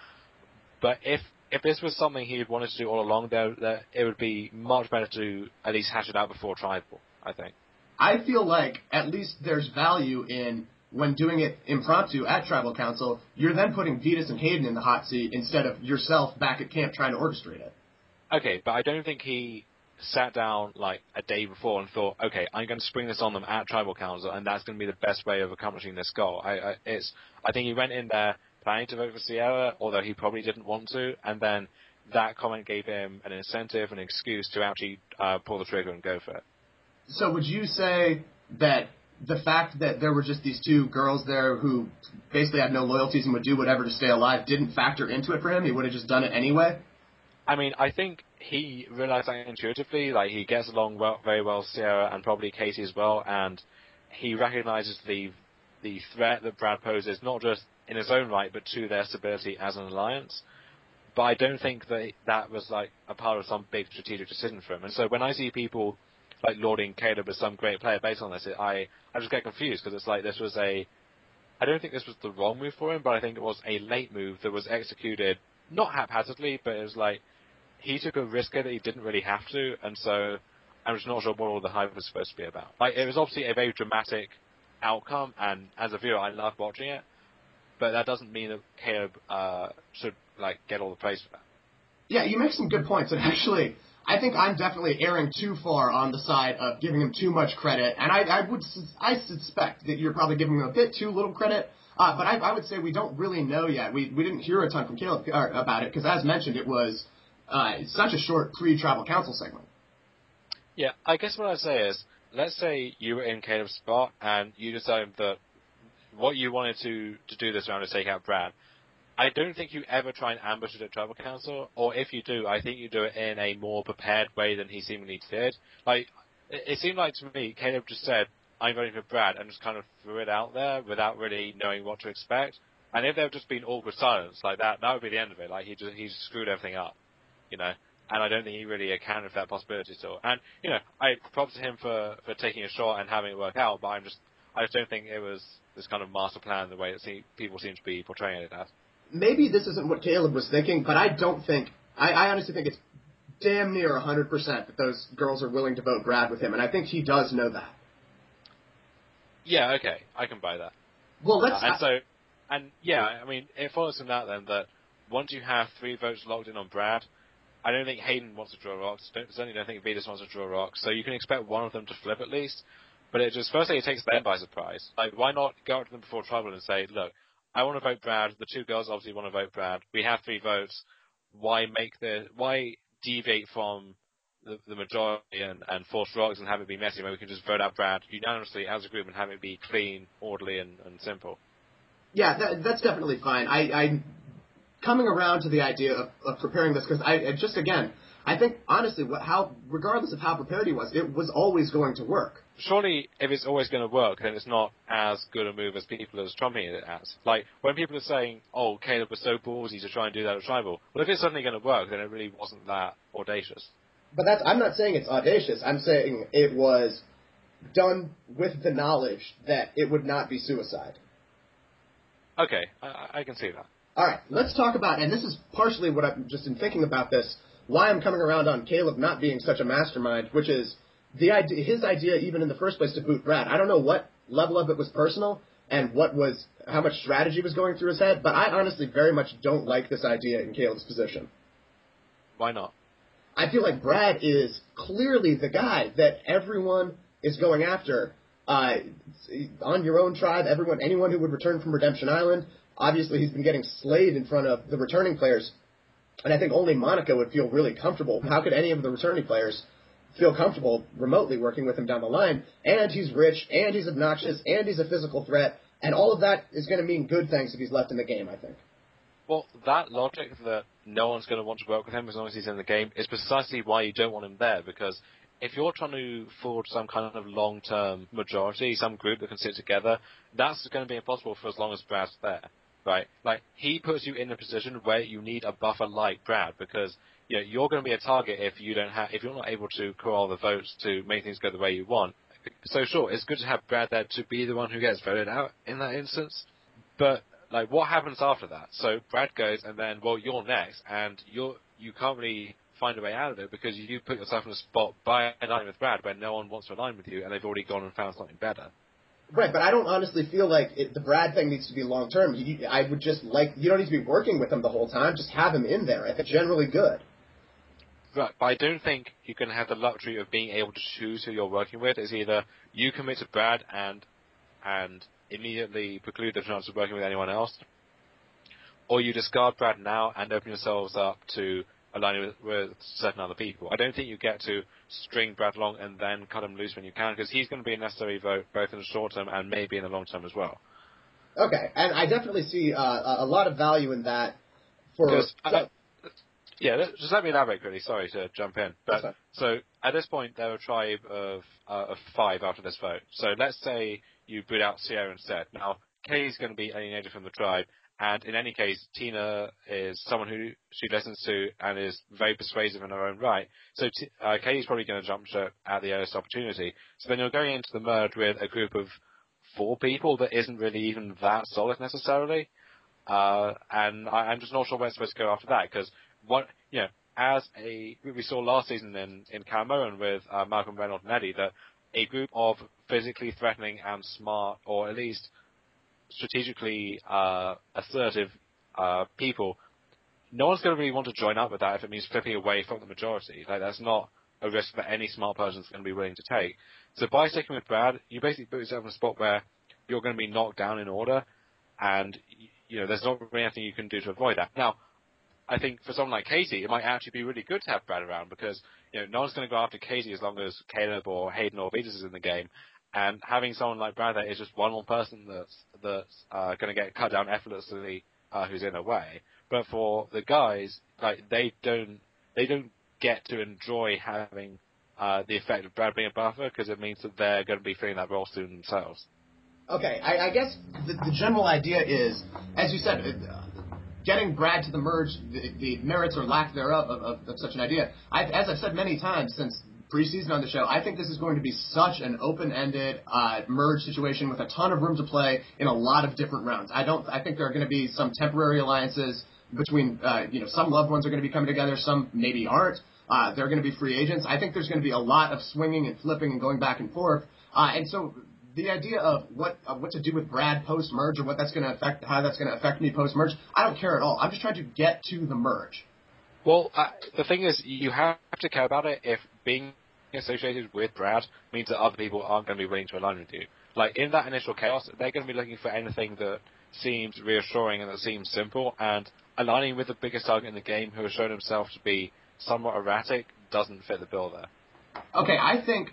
But if if this was something he had wanted to do all along, there, there it would be much better to at least hash it out before Tribal, I think. I feel like at least there's value in when doing it impromptu at Tribal Council, you're then putting Vitus and Hayden in the hot seat instead of yourself back at camp trying to orchestrate it. Okay, but I don't think he sat down like a day before and thought, okay, I'm going to spring this on them at Tribal Council, and that's going to be the best way of accomplishing this goal. I, I, it's, I think he went in there planning to vote for Sierra, although he probably didn't want to, and then that comment gave him an incentive, an excuse to actually uh, pull the trigger and go for it. So would you say that the fact that there were just these two girls there who basically had no loyalties and would do whatever to stay alive didn't factor into it for him? He would have just done it anyway? I mean, I think he realized that intuitively. Like, he gets along well, very well with Sierra and probably Katie as well, and he recognizes the the threat that Brad poses, not just in his own right, but to their stability as an alliance. But I don't think that that was, like, a part of some big strategic decision for him. And so when I see people like lauding Caleb as some great player based on this, it, I, I just get confused, because it's like this was a... I don't think this was the wrong move for him, but I think it was a late move that was executed, not haphazardly, but it was like, he took a risk that he didn't really have to, and so I'm just not sure what all the hype was supposed to be about. Like, it was obviously a very dramatic outcome, and as a viewer, I loved watching it, but that doesn't mean that Caleb uh, should, like, get all the praise for that. Yeah, you make some good points, and actually, I think I'm definitely erring too far on the side of giving him too much credit, and I, I would, I suspect that you're probably giving him a bit too little credit, uh, but I, I would say we don't really know yet. We we didn't hear a ton from Caleb about it, because as mentioned, it was uh, such a short pre-Tribal Council segment. Yeah, I guess what I'd say is, let's say you were in Caleb's spot, and you decided that what you wanted to, to do this round is take out Brad. I don't think you ever try and ambush it at Tribal Council, or if you do, I think you do it in a more prepared way than he seemingly did. Like, it, it seemed like to me, Caleb just said, I'm voting for Brad, and just kind of threw it out there without really knowing what to expect. And if there had just been awkward silence like that, that would be the end of it. Like, he just, he just screwed everything up, you know? And I don't think he really accounted for that possibility at all. And, you know, I props to him for, for taking a shot and having it work out, but I'm just, I just don't think it was this kind of master plan the way that see, people seem to be portraying it as. Maybe this isn't what Caleb was thinking, but I don't think, I, I honestly think it's damn near one hundred percent that those girls are willing to vote Brad with him, and I think he does know that. Yeah, okay, I can buy that. Well, let's... Uh, and so, and yeah, I mean, it follows from that then that once you have three votes locked in on Brad, I don't think Hayden wants to draw rocks, don't, certainly don't think Vitus wants to draw rocks, so you can expect one of them to flip at least, but it just, firstly, it takes them by surprise. Like, why not go up to them before Tribal and say, look, I want to vote Brad. The two girls obviously want to vote Brad. We have three votes. Why make the why deviate from the, the majority and, and force rocks and have it be messy when we can just vote out Brad unanimously as a group and have it be clean, orderly, and, and simple? Yeah, that, that's definitely fine. I, I'm coming around to the idea of, of preparing this because I, I just again I think honestly what how regardless of how prepared he was, it was always going to work. Surely, if it's always going to work, then it's not as good a move as people are trumping it as. Like, when people are saying, oh, Caleb was so ballsy to try and do that at Tribal, well, if it's suddenly going to work, then it really wasn't that audacious. But that's, I'm not saying it's audacious. I'm saying it was done with the knowledge that it would not be suicide. Okay, I, I can see that. All right, let's talk about, and this is partially what I'm just in thinking about this, why I'm coming around on Caleb not being such a mastermind, which is the idea, his idea, even in the first place, to boot Brad. I don't know what level of it was personal and what was how much strategy was going through his head, but I honestly very much don't like this idea in Caleb's position. Why not? I feel like Brad is clearly the guy that everyone is going after. Uh, on your own tribe, everyone, anyone who would return from Redemption Island, obviously he's been getting slayed in front of the returning players, and I think only Monica would feel really comfortable. How could any of the returning players feel comfortable remotely working with him down the line? And he's rich, and he's obnoxious, and he's a physical threat, and all of that is going to mean good things if he's left in the game, I think. Well, that logic that no one's going to want to work with him as long as he's in the game is precisely why you don't want him there, because if you're trying to forge some kind of long-term majority, some group that can sit together, that's going to be impossible for as long as Brad's there, right? Like, he puts you in a position where you need a buffer like Brad, because, you know, you're going to be a target if you don't have, if you're not able to corral the votes to make things go the way you want. So sure, it's good to have Brad there to be the one who gets voted out in that instance, but, like, what happens after that? So Brad goes, and then, well, you're next, and you're, you can't really find a way out of it because you put yourself in a spot by aligning with Brad where no one wants to align with you, and they've already gone and found something better. Right, but I don't honestly feel like it, the Brad thing needs to be long term. I would just like, you don't need to be working with him the whole time. Just have him in there. I think generally good. Right, but I don't think you can have the luxury of being able to choose who you're working with. It's either you commit to Brad and and immediately preclude the chance of working with anyone else, or you discard Brad now and open yourselves up to aligning with, with certain other people. I don't think you get to string Brad along and then cut him loose when you can, because he's going to be a necessary vote both in the short term and maybe in the long term as well. Okay, and I definitely see uh, a lot of value in that. For uh, yeah, just let me elaborate quickly. Sorry to jump in, but so at this point there are a tribe of uh, of five after this vote. So let's say you boot out Sierra instead. Now Kay's going to be alienated from the tribe. And in any case, Tina is someone who she listens to and is very persuasive in her own right. So t- uh, Katie's probably going to jump ship at the earliest opportunity. So then you're going into the merge with a group of four people that isn't really even that solid necessarily. Uh, and I, I'm just not sure where it's supposed to go after that, because what, you know, as a, we saw last season in, in Cameron with uh, Malcolm Reynolds and Eddie, that a group of physically threatening and smart, or at least strategically uh, assertive uh, people, no one's going to really want to join up with that if it means flipping away from the majority. Like, that's not a risk that any smart person is going to be willing to take. So by sticking with Brad, you basically put yourself in a spot where you're going to be knocked down in order, and you know there's not really anything you can do to avoid that. Now, I think for someone like Katie, it might actually be really good to have Brad around, because you know no one's going to go after Katie as long as Caleb or Hayden or Vetus is in the game. And having someone like Brad there is just one more person that's that's uh, going to get cut down effortlessly, uh, who's in a way. But for the guys, like they don't they don't get to enjoy having uh, the effect of Brad being a buffer, because it means that they're going to be feeling that role soon themselves. Okay, I, I guess the, the general idea is, as you said, uh, getting Brad to the merge, the, the merits or lack thereof of, of, of such an idea. I've, as I've said many times since preseason on the show, I think this is going to be such an open-ended uh, merge situation with a ton of room to play in a lot of different rounds. I don't. I think there are going to be some temporary alliances between, uh, you know, some loved ones are going to be coming together, some maybe aren't. Uh, they're going to be free agents. I think there's going to be a lot of swinging and flipping and going back and forth. Uh, and so the idea of what uh, what to do with Brad post merge or what that's going to affect, how that's going to affect me post merge, I don't care at all. I'm just trying to get to the merge. Well, uh, the thing is, you have to care about it if being associated with Brad means that other people aren't going to be willing to align with you. Like, in that initial chaos, they're going to be looking for anything that seems reassuring and that seems simple, and aligning with the biggest target in the game, who has shown himself to be somewhat erratic, doesn't fit the bill there. Okay, I think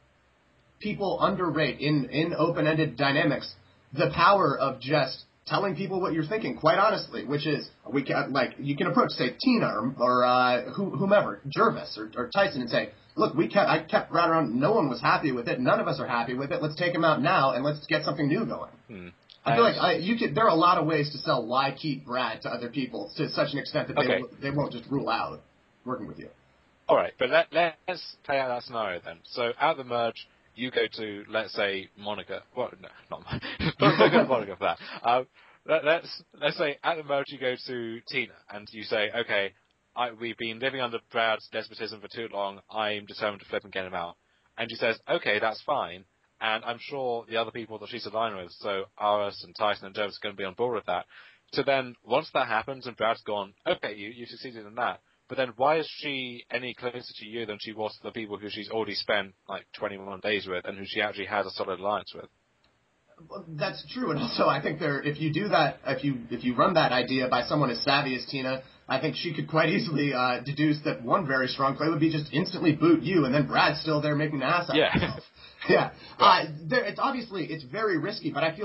people underrate, in, in open-ended dynamics, the power of just telling people what you're thinking, quite honestly, which is, we can, like, you can approach, say, Tina or, or uh, whomever, Jervis or, or Tyson, and say, look, we kept, I kept Brad around, no one was happy with it, none of us are happy with it, let's take him out now, and let's get something new going. Hmm. I feel like I, you could, there are a lot of ways to sell why keep Brad to other people to such an extent that they, okay. they won't just rule out working with you. All right, but let, let's play out that scenario then. So, at the merge, you go to, let's say, Monica. Well, no, not don't, don't go to Monica for that. Um, let, let's let's say at the merge you go to Tina and you say, okay, I, we've been living under Brad's despotism for too long. I'm determined to flip and get him out. And she says, okay, that's fine. And I'm sure the other people that she's aligned with, so Aris and Tyson and Jervis, are going to be on board with that. So then, once that happens and Brad's gone, okay, you you succeeded in that. But then why is she any closer to you than she was to the people who she's already spent like twenty-one days with and who she actually has a solid alliance with? Well, that's true, and also I think there, if you do that, if you if you run that idea by someone as savvy as Tina, I think she could quite easily uh, deduce that one very strong play would be just instantly boot you, and then Brad's still there making an ass out yeah. of himself. Yeah, right. uh, there, it's obviously it's very risky, but I feel like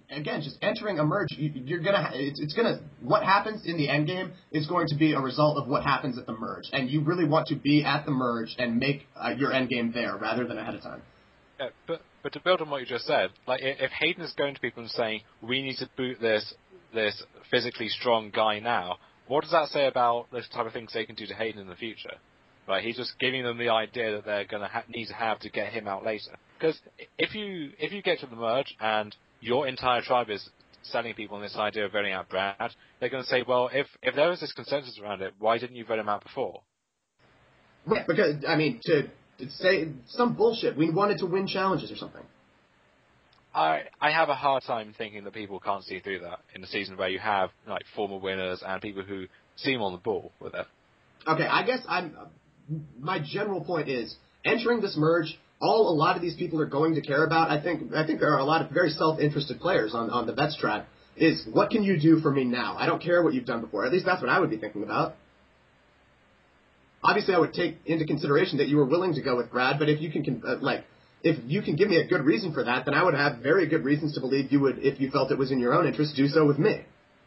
again, just entering a merge, you, you're gonna, ha- it's, it's gonna, what happens in the end game is going to be a result of what happens at the merge, and you really want to be at the merge and make uh, your end game there rather than ahead of time. Yeah, but but to build on what you just said, like if Hayden is going to people and saying we need to boot this this physically strong guy now, what does that say about the type of things they can do to Hayden in the future? Right, he's just giving them the idea that they're going to ha- need to have to get him out later. Because if you if you get to the merge and your entire tribe is selling people on this idea of voting out Brad, they're going to say, well, if if there was this consensus around it, why didn't you vote him out before? Right, because I mean to. to say some bullshit. We wanted to win challenges or something. I I have a hard time thinking that people can't see through that in a season where you have like former winners and people who seem on the ball with it. Okay, I guess I'm. My general point is entering this merge. All a lot of these people are going to care about. I think. I think there are a lot of very self-interested players on on the Vets track. Is what can you do for me now? I don't care what you've done before. At least that's what I would be thinking about. Obviously, I would take into consideration that you were willing to go with Brad, but if you can, uh, like, if you can give me a good reason for that, then I would have very good reasons to believe you would, if you felt it was in your own interest, do so with me.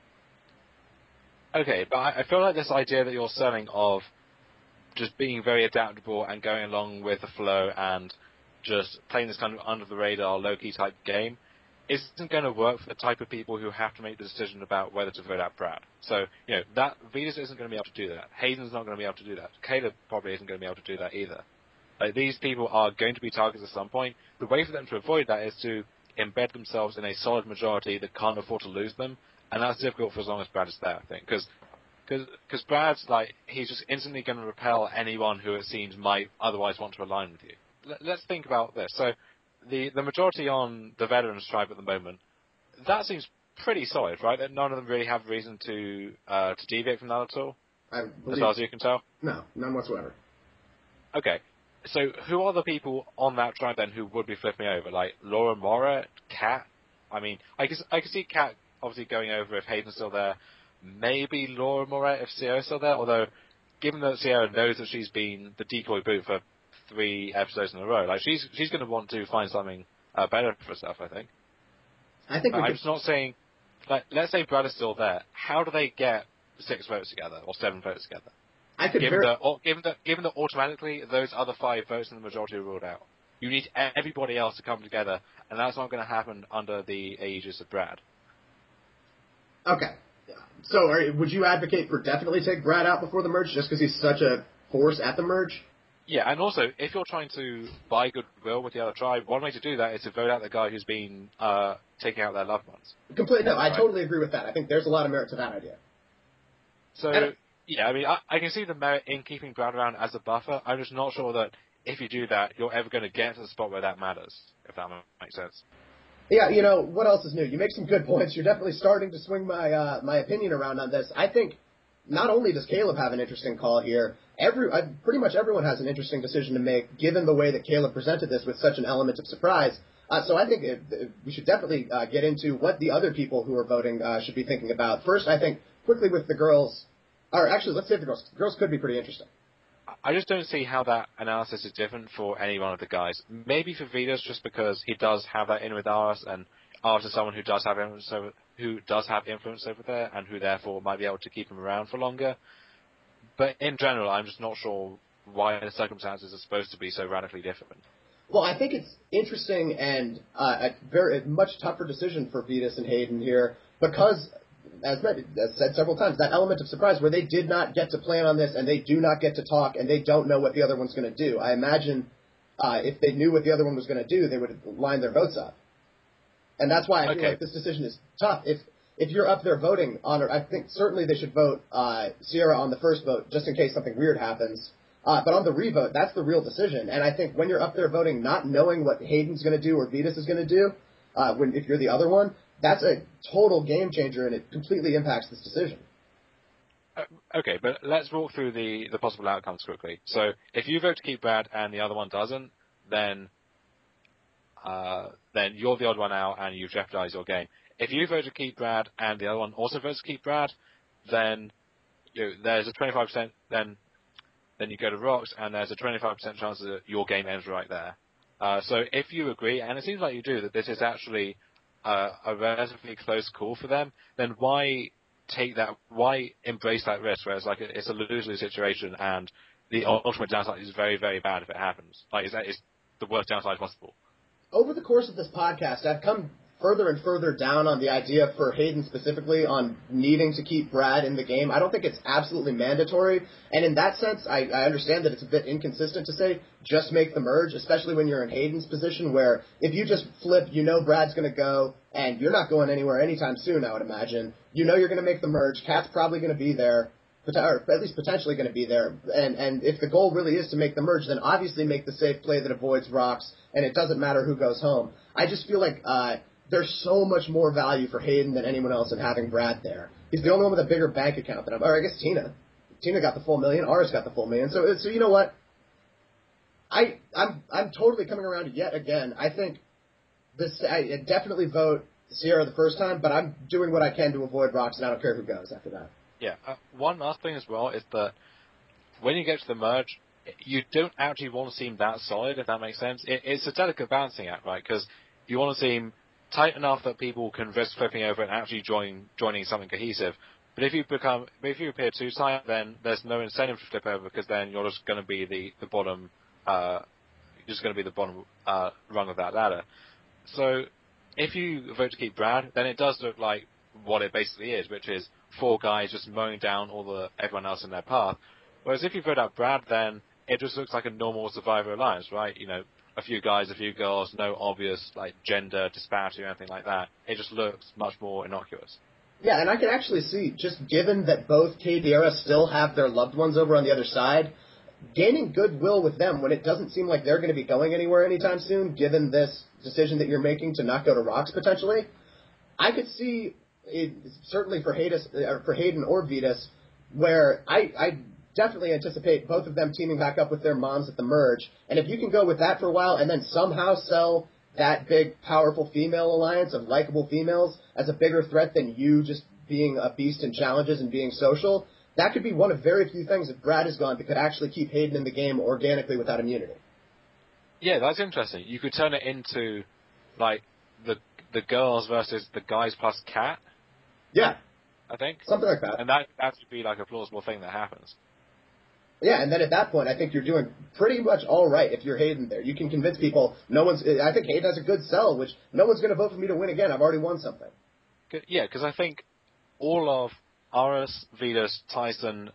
Okay, but I, I feel like this idea that you're selling of just being very adaptable and going along with the flow and just playing this kind of under-the-radar, low-key type game isn't going to work for the type of people who have to make the decision about whether to vote out Brad. So, you know, that Vitas isn't going to be able to do that. Hayden's not going to be able to do that. Caleb probably isn't going to be able to do that either. Like, these people are going to be targets at some point. The way for them to avoid that is to embed themselves in a solid majority that can't afford to lose them, and that's difficult for as long as Brad is there, I think. Because because Brad's, like, he's just instantly going to repel anyone who it seems might otherwise want to align with you. L- let's think about this. So, The the majority on the Veterans tribe at the moment, that seems pretty solid, right? That none of them really have reason to uh, to deviate from that at all, I believe, as far as you can tell. No, none whatsoever. Okay, so who are the people on that tribe then who would be flipping over? Like Laura Mora, Kat? I mean, I can I can see Kat obviously going over if Hayden's still there. Maybe Laura Mora if Sierra's still there. Although, given that Sierra knows that she's been the decoy boot for three episodes in a row, like she's she's going to want to find something uh, better for herself, I think. I think But we I'm could, just not saying, like, let's say Brad is still there. How do they get six votes together or seven votes together? I could Given very, that, or, given that, given that automatically those other five votes in the majority are ruled out. You need everybody else to come together, and that's not going to happen under the aegis of Brad. Okay. So are, would you advocate for definitely take Brad out before the merge just because he's such a force at the merge? Yeah, and also, if you're trying to buy goodwill with the other tribe, one way to do that is to vote out the guy who's been uh, taking out their loved ones. Completely. No, I right. totally agree with that. I think there's a lot of merit to that idea. So, And, yeah, I mean, I, I can see the merit in keeping Brad around as a buffer. I'm just not sure that if you do that, you're ever going to get to the spot where that matters, if that makes sense. Yeah, you know, what else is new? You make some good points. You're definitely starting to swing my uh, my opinion around on this. I think not only does Caleb have an interesting call here, every uh, pretty much everyone has an interesting decision to make, given the way that Caleb presented this with such an element of surprise. Uh, so I think it, it, we should definitely uh, get into what the other people who are voting uh, should be thinking about. First, I think, quickly with the girls, or actually, let's save the girls. The girls could be pretty interesting. I just don't see how that analysis is different for any one of the guys. Maybe for Vitas, just because he does have that in with Aris, and Aris is someone who does have influence over, who does have influence over there, and who therefore might be able to keep him around for longer. But in general, I'm just not sure why the circumstances are supposed to be so radically different. Well, I think it's interesting and uh, a very a much tougher decision for Vitas and Hayden here because, as, as said several times, that element of surprise where they did not get to plan on this and they do not get to talk and they don't know what the other one's going to do. I imagine uh, if they knew what the other one was going to do, they would line their votes up. And that's why I okay. feel like this decision is tough. If if you're up there voting on her, I think certainly they should vote uh, Sierra on the first vote just in case something weird happens. Uh, but on the revote, that's the real decision. And I think when you're up there voting, not knowing what Hayden's going to do or Vitas is going to do, uh, when if you're the other one, that's a total game changer, and it completely impacts this decision. Uh, okay, but let's walk through the, the possible outcomes quickly. So if you vote to keep Brad and the other one doesn't, then uh, then you're the odd one out and you've jeopardized your game. If you vote to keep Brad and the other one also votes to keep Brad, then you know, there's a twenty-five percent then then you go to Rocks, and there's a twenty-five percent chance that your game ends right there. Uh, so if you agree, and it seems like you do, that this is actually a, a relatively close call for them, then why take that? Why embrace that risk? Whereas like it's a lose-lose situation, and the ultimate downside is very, very bad if it happens. Like, is that is the worst downside possible? Over the course of this podcast, I've come further and further down on the idea for Hayden specifically on needing to keep Brad in the game. I don't think it's absolutely mandatory, and in that sense, I, I understand that it's a bit inconsistent to say just make the merge, especially when you're in Hayden's position where if you just flip, you know Brad's going to go, and you're not going anywhere anytime soon, I would imagine. You know you're going to make the merge. Cat's probably going to be there, or at least potentially going to be there, and, and if the goal really is to make the merge, then obviously make the safe play that avoids rocks, and it doesn't matter who goes home. I just feel like uh, there's so much more value for Hayden than anyone else in having Brad there. He's the only one with a bigger bank account than I'm, or I guess Tina. Tina got the full million, Ara's got the full million, so so you know what? I, I'm I'm totally coming around yet again. I think this, I definitely vote Sierra the first time, but I'm doing what I can to avoid rocks, and I don't care who goes after that. Yeah. Uh, one last thing as well is that when you get to the merge, you don't actually want to seem that solid, if that makes sense. It, it's a delicate balancing act, right? Because you want to seem tight enough that people can risk flipping over and actually join, joining something cohesive. But if you become, if you appear too tight, then there's no incentive to flip over because then you're just going to be the, the bottom, uh, you're just going to be the bottom uh, rung of that ladder. So if you vote to keep Brad, then it does look like what it basically is, which is four guys just mowing down all the everyone else in their path. Whereas if you vote out Brad, then it just looks like a normal Survivor alliance, right? You know, a few guys, a few girls, no obvious like gender disparity or anything like that. It just looks much more innocuous. Yeah, and I can actually see, just given that both K D Era still have their loved ones over on the other side, gaining goodwill with them when it doesn't seem like they're going to be going anywhere anytime soon, given this decision that you're making to not go to rocks potentially, I could see it, certainly for Hayden, or for Hayden or Vitas, where I, I definitely anticipate both of them teaming back up with their moms at the merge. And if you can go with that for a while and then somehow sell that big, powerful female alliance of likable females as a bigger threat than you just being a beast in challenges and being social, that could be one of very few things if Brad is gone that could actually keep Hayden in the game organically without immunity. Yeah, that's interesting. You could turn it into, like, the the girls versus the guys plus Cat. Yeah. I think. Something like that. And that that would be like a plausible thing that happens. Yeah, and then at that point, I think you're doing pretty much all right if you're Hayden there. You can convince people, no one's, I think Hayden has a good sell, which no one's going to vote for me to win again. I've already won something. Yeah, because I think all of Aras, Vitas, Tyson,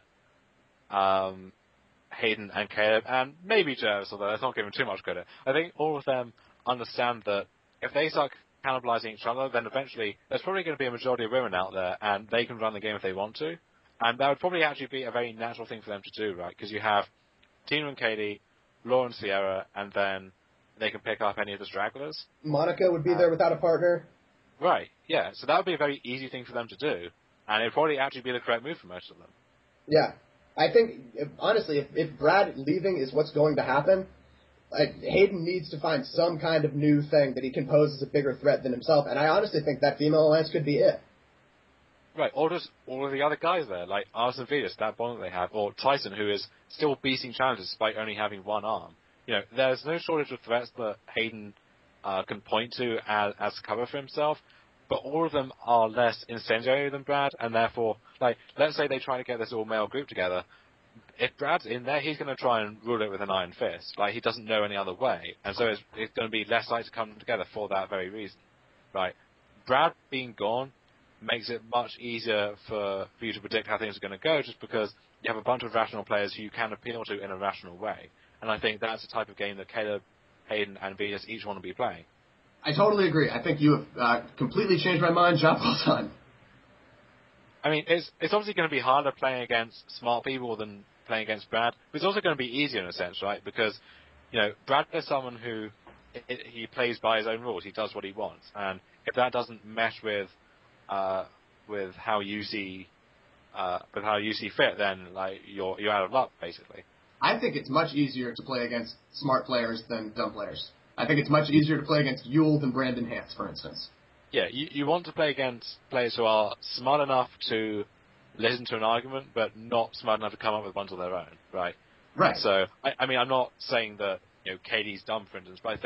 um, Hayden, and Caleb, and maybe Jervis, although let's not give him too much credit, I think all of them understand that if they start cannibalizing each other, then eventually there's probably going to be a majority of women out there, and they can run the game if they want to. And that would probably actually be a very natural thing for them to do, right? Because you have Tina and Katie, Laura and Sierra, and then they can pick up any of the stragglers. Monica would be uh, there without a partner. Right, yeah. So that would be a very easy thing for them to do, and it would probably actually be the correct move for most of them. Yeah. I think, if, honestly, if, if Brad leaving is what's going to happen, uh, Hayden needs to find some kind of new thing that he can pose as a bigger threat than himself, and I honestly think that female alliance could be it. Right, or just all of the other guys there, like Aras and Vitas, that bond that they have, or Tyson, who is still beating challenges despite only having one arm. You know, there's no shortage of threats that Hayden uh, can point to as, as cover for himself, but all of them are less incendiary than Brad, and therefore, like, let's say they try to get this all-male group together. If Brad's in there, he's going to try and rule it with an iron fist. Like, he doesn't know any other way, and so it's, it's going to be less likely to come together for that very reason. Right? Brad being gone makes it much easier for, for you to predict how things are going to go, just because you have a bunch of rational players who you can appeal to in a rational way. And I think that's the type of game that Caleb, Hayden, and Vitas each want to be playing. I totally agree. I think you have uh, completely changed my mind. Job well done. I mean, it's it's obviously going to be harder playing against smart people than playing against Brad, but it's also going to be easier in a sense, right? Because, you know, Brad is someone who it, he plays by his own rules. He does what he wants, and if that doesn't mesh with uh, with how you see uh, with how you see fit, then like you're you're out of luck, basically. I think it's much easier to play against smart players than dumb players. I think it's much easier to play against Yule than Brandon Hance, for instance. Yeah, you, you want to play against players who are smart enough to listen to an argument, but not smart enough to come up with ones of their own, right? Right. So, I, I mean, I'm not saying that, you know, Katie's dumb, for instance, but I think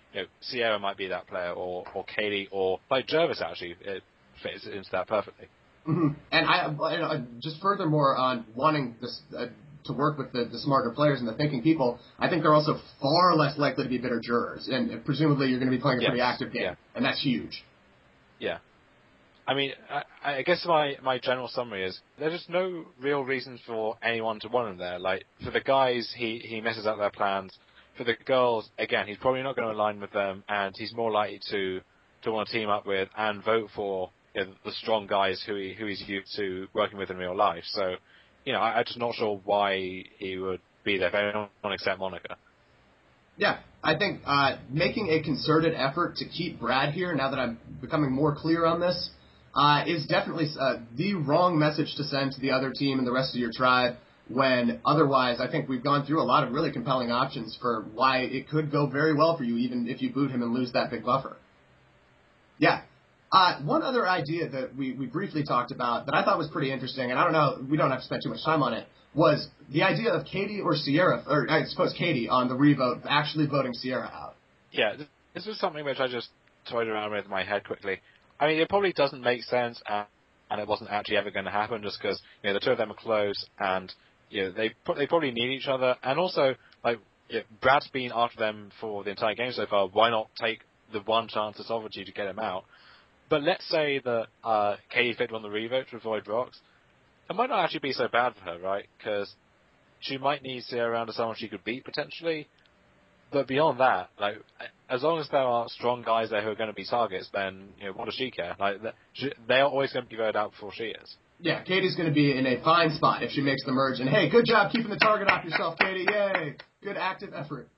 you know, Sierra might be that player, or or Katie, or like Jervis actually it fits into that perfectly. Mm-hmm. And I, uh, just furthermore on wanting this uh, to work with the, the smarter players and the thinking people, I think they're also far less likely to be bitter jurors, and presumably you're going to be playing a yes. pretty active game, yeah. and that's huge. Yeah. I mean, I, I guess my, my general summary is there's just no real reason for anyone to want him there. Like, for the guys, he, he messes up their plans. For the girls, again, he's probably not going to align with them, and he's more likely to, to want to team up with and vote for, you know, the strong guys who he, who he's used to working with in real life. So, you know, I, I'm just not sure why he would be there for anyone except Monica. Yeah, I think uh, making a concerted effort to keep Brad here, now that I'm becoming more clear on this, uh, is definitely uh, the wrong message to send to the other team and the rest of your tribe, when otherwise I think we've gone through a lot of really compelling options for why it could go very well for you, even if you boot him and lose that big buffer. Yeah. Uh, one other idea that we, we briefly talked about that I thought was pretty interesting, and I don't know, we don't have to spend too much time on it, was the idea of Katie or Sierra, or I suppose Katie, on the revote, actually voting Sierra out. Yeah, this was something which I just toyed around with in my head quickly. I mean, it probably doesn't make sense, and, and it wasn't actually ever going to happen, just because, you know, the two of them are close, and, you know, they they probably need each other, and also, like, you know, Brad's been after them for the entire game so far. Why not take the one chance that's offered you to get him out? But let's say that uh, Katie fit on the revote to avoid rocks. It might not actually be so bad for her, right? Because she might need Sierra around as someone she could beat potentially. But beyond that, like, as long as there are strong guys there who are going to be targets, then, you know, what does she care? Like, she, they are always going to be voted out before she is. Yeah, Katie's going to be in a fine spot if she makes the merge. And hey, good job keeping the target off yourself, Katie. Yay! Good active effort.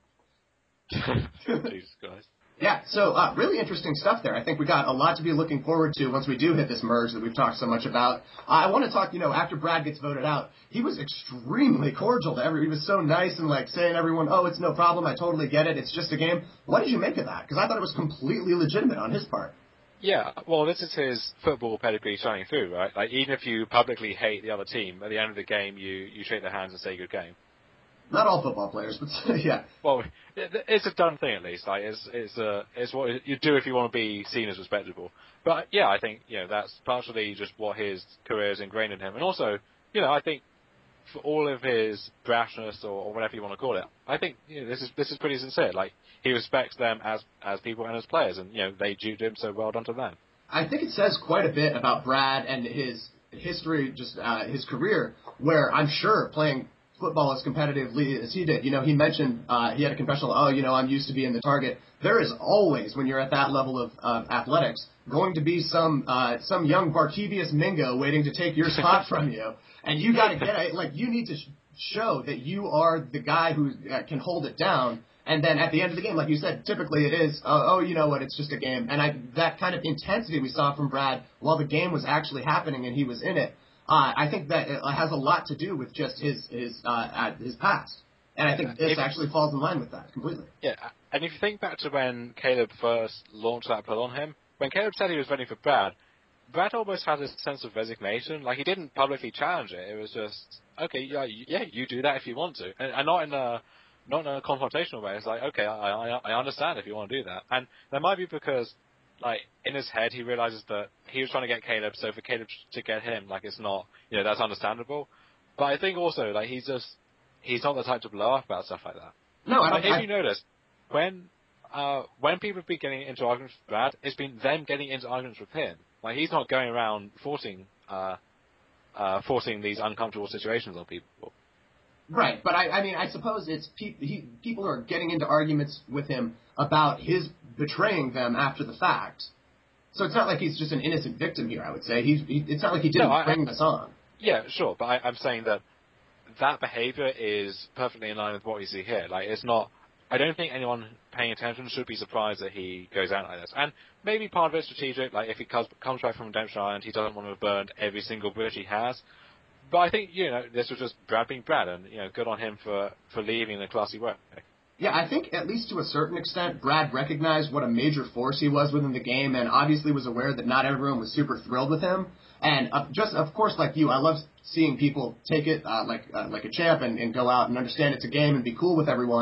Jesus Christ. Yeah, so uh, really interesting stuff there. I think we got a lot to be looking forward to once we do hit this merge that we've talked so much about. Uh, I want to talk, you know, after Brad gets voted out, he was extremely cordial to everyone. He was so nice and, like, saying to everyone, oh, it's no problem, I totally get it, it's just a game. What did you make of that? Because I thought it was completely legitimate on his part. Yeah, well, this is his football pedigree shining through, right? Like, even if you publicly hate the other team, at the end of the game, you, you shake their hands and say good game. Not all football players, but yeah. Well, it's a done thing at least. Like, it's it's uh, it's what you do if you want to be seen as respectable. But yeah, I think, you know, that's partially just what his career has ingrained in him, and also, you know, I think for all of his brashness or, or whatever you want to call it, I think, you know, this is this is pretty sincere. Like, he respects them as as people and as players, and, you know, they duped him, so well done to them. I think it says quite a bit about Brad and his history, just uh, his career, where I'm sure playing football as competitively as he did. You know, he mentioned uh, he had a confessional, oh, you know, I'm used to being the target. There is always, when you're at that level of uh, athletics, going to be some uh, some young Barkevius Mingo waiting to take your spot from you. And you got to get it. Like, you need to sh- show that you are the guy who uh, can hold it down. And then at the end of the game, like you said, typically it is, uh, oh, you know what, it's just a game. And I, that kind of intensity we saw from Brad while the game was actually happening and he was in it, Uh, I think that it has a lot to do with just his his uh, his past, and I think this if, actually falls in line with that completely. Yeah, and if you think back to when Caleb first launched that pull on him, when Caleb said he was ready for Brad, Brad almost had a sense of resignation. Like, he didn't publicly challenge it. It was just, okay, yeah, you, yeah, you do that if you want to, and, and not in a not in a confrontational way. It's like, okay, I, I I understand if you want to do that, and that might be because, like, in his head, he realizes that he was trying to get Caleb, so for Caleb to get him, like, it's not, you know, that's understandable. But I think also, like, he's just, he's not the type to blow up about stuff like that. No, I don't. Like, if I, you notice, when, uh, when people have been getting into arguments with Brad, it's been them getting into arguments with him. Like, he's not going around forcing, uh, uh, forcing these uncomfortable situations on people. Right, but I, I mean, I suppose it's pe- he, people are getting into arguments with him about his betraying them after the fact. So it's not like he's just an innocent victim here. I would say he's. He, it's not like he didn't no, I, bring this on. Yeah, sure, but I, I'm saying that that behavior is perfectly in line with what we see here. Like, it's not. I don't think anyone paying attention should be surprised that he goes out like this. And maybe part of it's strategic. Like, if he comes, comes back from Redemption Island, he doesn't want to have burned every single bridge he has. But I think, you know, this was just Brad being Brad, and, you know, good on him for, for leaving in a classy way. Yeah, I think at least to a certain extent, Brad recognized what a major force he was within the game, and obviously was aware that not everyone was super thrilled with him. And uh, just, of course, like you, I love seeing people take it uh, like uh, like a champ and, and go out and understand it's a game and be cool with everyone.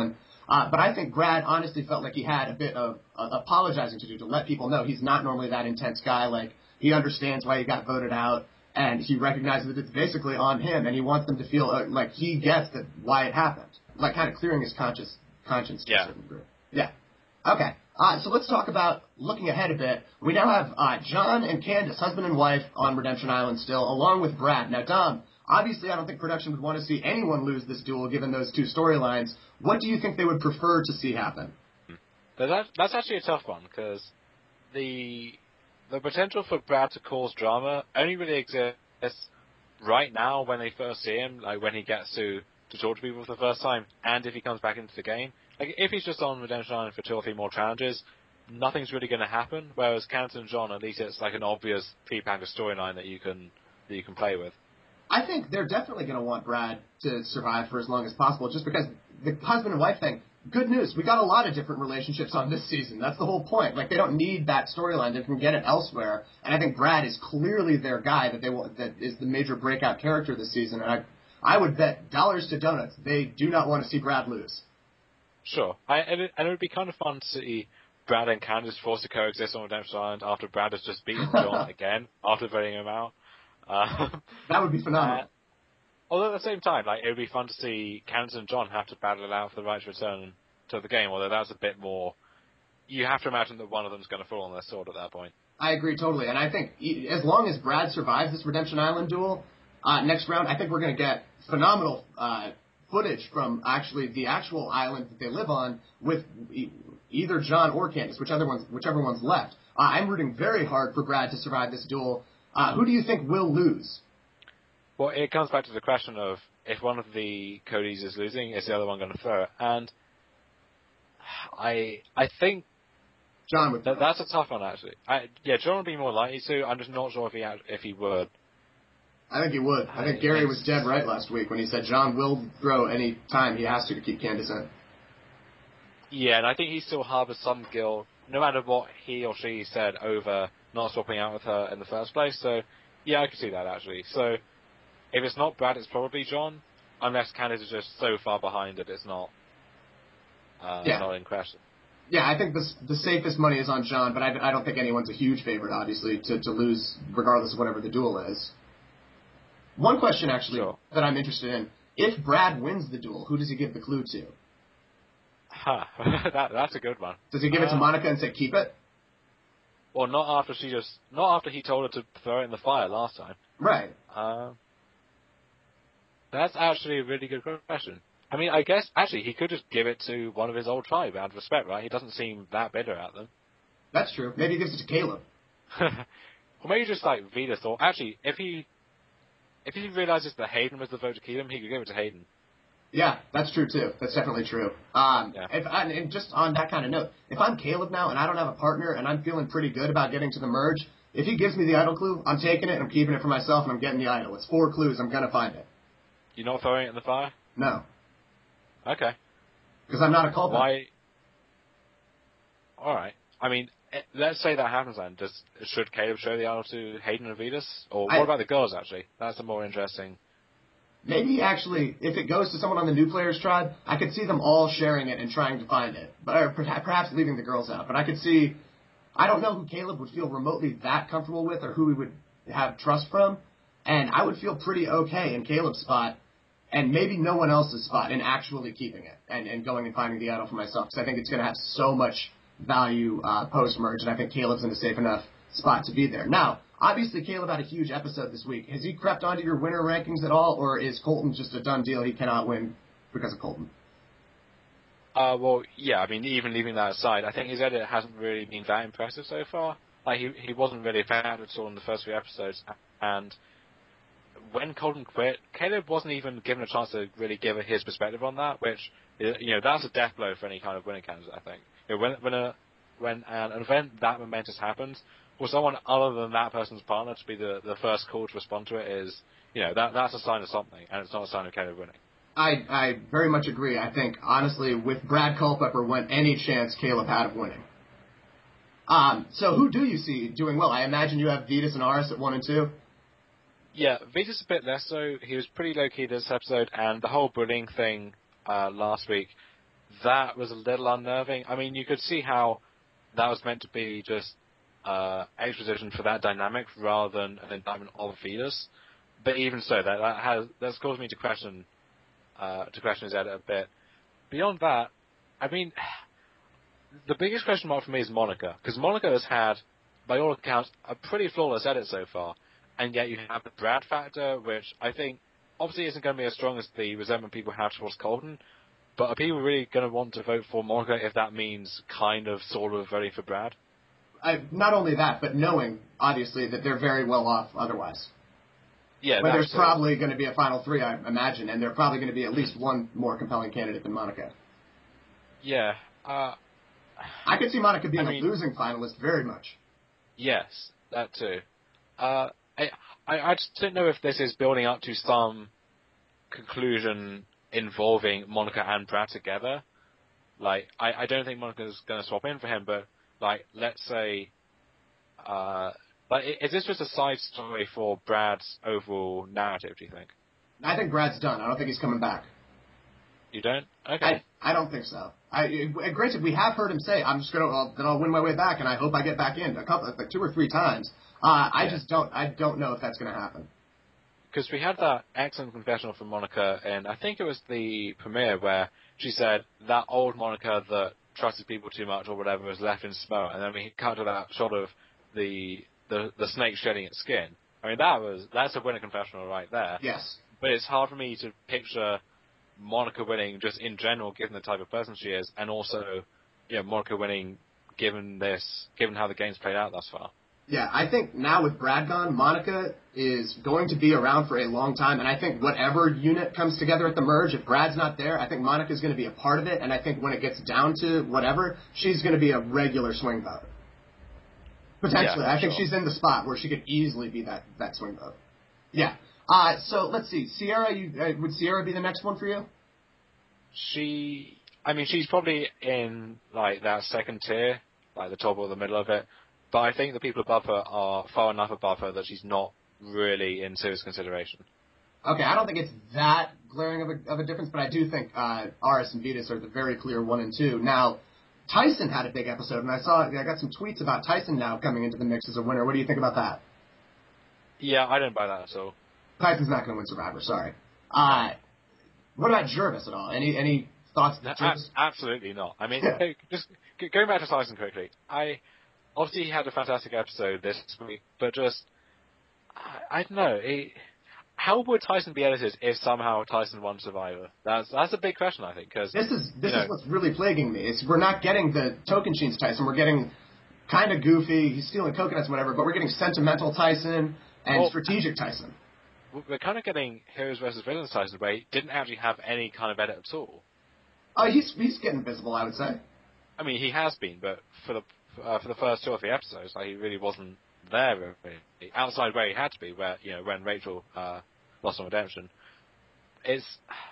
Uh, but I think Brad honestly felt like he had a bit of uh, apologizing to do to let people know he's not normally that intense guy. Like, he understands why he got voted out, and he recognizes that it's basically on him, and he wants them to feel uh, like he gets that why it happened. Like, kind of clearing his conscious, conscience to yeah. a certain degree. Yeah. Okay. Uh, so let's talk about looking ahead a bit. We now have uh, John and Candace, husband and wife, on Redemption Island still, along with Brad. Now, Dom, obviously I don't think production would want to see anyone lose this duel given those two storylines. What do you think they would prefer to see happen? That, that's actually a tough one, because the the potential for Brad to cause drama only really exists right now when they first see him, like when he gets to, to talk to people for the first time, and if he comes back into the game. Like, if he's just on Redemption Island for two or three more challenges, nothing's really going to happen, whereas Candace and John, at least it's like an obvious three-packer storyline that you can that you can play with. I think they're definitely going to want Brad to survive for as long as possible, just because the husband and wife thing, good news, we got a lot of different relationships on this season. That's the whole point. Like, they don't need that storyline. They can get it elsewhere. And I think Brad is clearly their guy that they want, that is the major breakout character this season. And I, I would bet dollars to donuts they do not want to see Brad lose. Sure. I, and, it, and it would be kind of fun to see Brad and Candace forced to coexist on Redemption Island after Brad has just beaten John again, after voting him out. Uh, that would be phenomenal. Uh, although at the same time, like, it would be fun to see Candace and John have to battle it out for the right to return to the game, although that's a bit more... You have to imagine that one of them's going to fall on their sword at that point. I agree totally, and I think as long as Brad survives this Redemption Island duel, uh, next round, I think we're going to get phenomenal uh, footage from actually the actual island that they live on with e- either John or Candace, whichever one's, whichever one's left. Uh, I'm rooting very hard for Brad to survive this duel. Uh, who do you think will lose? Well, it comes back to the question of if one of the Codys is losing, is the other one going to throw it? And I I think John would. That, that's a tough one, actually. I, yeah, John would be more likely to. I'm just not sure if he if he would. I think he would. I think Gary was dead right last week when he said John will throw any time he has to to keep Candace in. Yeah, and I think he still harbors some guilt, no matter what he or she said over not swapping out with her in the first place. So, yeah, I can see that, actually. So, if it's not Brad, it's probably John, unless Candace is just so far behind that it's not, uh, yeah. not in question. Yeah, I think the the safest money is on John, but I, I don't think anyone's a huge favorite, obviously, to, to lose regardless of whatever the duel is. One question, actually, sure. that I'm interested in. If Brad wins the duel, who does he give the clue to? Huh. that, that's a good one. Does he give uh, it to Monica and say, keep it? Well, not after she just... Not after he told her to throw it in the fire last time. Right. Uh, that's actually a really good question. I mean, I guess, actually, he could just give it to one of his old tribe out of respect, right? He doesn't seem that bitter at them. That's true. Maybe he gives it to Caleb. Or maybe just, like, Vida thought... Actually, if he... If he realizes that Hayden was the vote to keep him, he could give it to Hayden. Yeah, that's true, too. That's definitely true. Um, yeah. if I, and just on that kind of note, if I'm Caleb now and I don't have a partner and I'm feeling pretty good about getting to the merge, if he gives me the idol clue, I'm taking it and I'm keeping it for myself and I'm getting the idol. It's four clues. I'm going to find it. You're not throwing it in the fire? No. Okay. Because I'm not a culprit. Why? All right. I mean, let's say that happens then. Does should Caleb show the idol to Hayden and Vetus? Or what I, about the girls, actually? That's a more interesting... Maybe, actually, if it goes to someone on the new players tribe, I could see them all sharing it and trying to find it. But, or perhaps leaving the girls out. But I could see... I don't know who Caleb would feel remotely that comfortable with or who he would have trust from. And I would feel pretty okay in Caleb's spot and maybe no one else's spot in actually keeping it and, and going and finding the idol for myself. Because I think it's going to have so much value uh, post-merge. And I think Caleb's in a safe enough spot to be there. Now, obviously, Caleb had a huge episode this week. Has he crept onto your winner rankings at all, or is Colton just a done deal? He cannot win because of Colton. Uh, well, yeah, I mean, even leaving that aside, I think his edit hasn't really been that impressive so far. Like, he he wasn't really a fan at all in the first few episodes, and when Colton quit, Caleb wasn't even given a chance to really give his perspective on that, which, you know, that's a death blow for any kind of winning candidate, I think. You know, when when a when an event that momentous happens, for someone other than that person's partner to be the, the first call to respond to it is, you know, that that's a sign of something, and it's not a sign of Caleb winning. I, I very much agree. I think, honestly, with Brad Culpepper, went any chance Caleb had of winning. Um, so who do you see doing well? I imagine you have Vetus and Aris at one and two. Yeah, Vetus a bit less so. He was pretty low-key this episode, and the whole bullying thing uh, last week, that was a little unnerving. I mean, you could see how that was meant to be just uh, exposition for that dynamic rather than an indictment of Venus. But even so, that, that has that's caused me to question uh, to question his edit a bit. Beyond that, I mean, the biggest question mark for me is Monica, because Monica has had, by all accounts, a pretty flawless edit so far, and yet you have the Brad factor, which I think obviously isn't going to be as strong as the resentment people have towards Colton. But are people really going to want to vote for Monica if that means kind of, sort of voting for Brad? I, not only that, but knowing, obviously, that they're very well off otherwise. Yeah, Where there's too. probably going to be a final three, I imagine, and there's probably going to be at least one more compelling candidate than Monica. Yeah. Uh, I could see Monica being I mean, a losing finalist very much. Yes, that too. Uh, I, I I just don't know if this is building up to some conclusion involving Monica and Brad together. Like, I, I don't think Monica's going to swap in for him, but, like, let's say, uh, like, is this just a side story for Brad's overall narrative, do you think? I think Brad's done. I don't think he's coming back. You don't? Okay. I, I don't think so. I, granted, we have heard him say, I'm just going to, well, then I'll win my way back, and I hope I get back in a couple, like two or three times. Uh, I yeah. just don't, I don't know if that's going to happen. Because we had that excellent confessional from Monica, and I think it was the premiere where she said that old Monica that trusted people too much or whatever was left in smoke, and then we cut to that shot of the the, the snake shedding its skin. I mean, that was that's a winner confessional right there. Yes. But it's hard for me to picture Monica winning just in general, given the type of person she is, and also, you know, Monica winning given this, given how the game's played out thus far. Yeah, I think now with Brad gone, Monica is going to be around for a long time, and I think whatever unit comes together at the merge, if Brad's not there, I think Monica's going to be a part of it, and I think when it gets down to whatever, she's going to be a regular swing vote. Potentially. Yeah, I think sure. she's in the spot where she could easily be that, that swing vote. Yeah. Uh, so let's see. Sierra, you, uh, would Sierra be the next one for you? She, I mean, she's probably in, like, that second tier, like the top or the middle of it. But I think the people above her are far enough above her that she's not really in serious consideration. Okay, I don't think it's that glaring of a, of a difference, but I do think uh, Aris and Vetus are the very clear one and two. Now, Tyson had a big episode, and I saw I got some tweets about Tyson now coming into the mix as a winner. What do you think about that? Yeah, I don't buy that at all. Tyson's not going to win Survivor, sorry. Uh, what about Jervis at all? Any any thoughts? No, a- absolutely not. I mean, yeah. just going back to Tyson quickly, I... Obviously, he had a fantastic episode this week, but just, I, I don't know, he, how would Tyson be edited if somehow Tyson won Survivor? That's that's a big question, I think, because this is this you know, is what's really plaguing me. Is we're not getting the Tocantins Tyson. We're getting kind of goofy. He's stealing coconuts, whatever. But we're getting sentimental Tyson and well, strategic Tyson. We're kind of getting heroes versus villains Tyson, where he didn't actually have any kind of edit at all. Oh, uh, he's he's getting visible, I would say. I mean, he has been, but for the Uh, for the first two or three episodes, like, he really wasn't there really. Outside where he had to be, where, you know, when Rachel uh, lost on redemption. It's,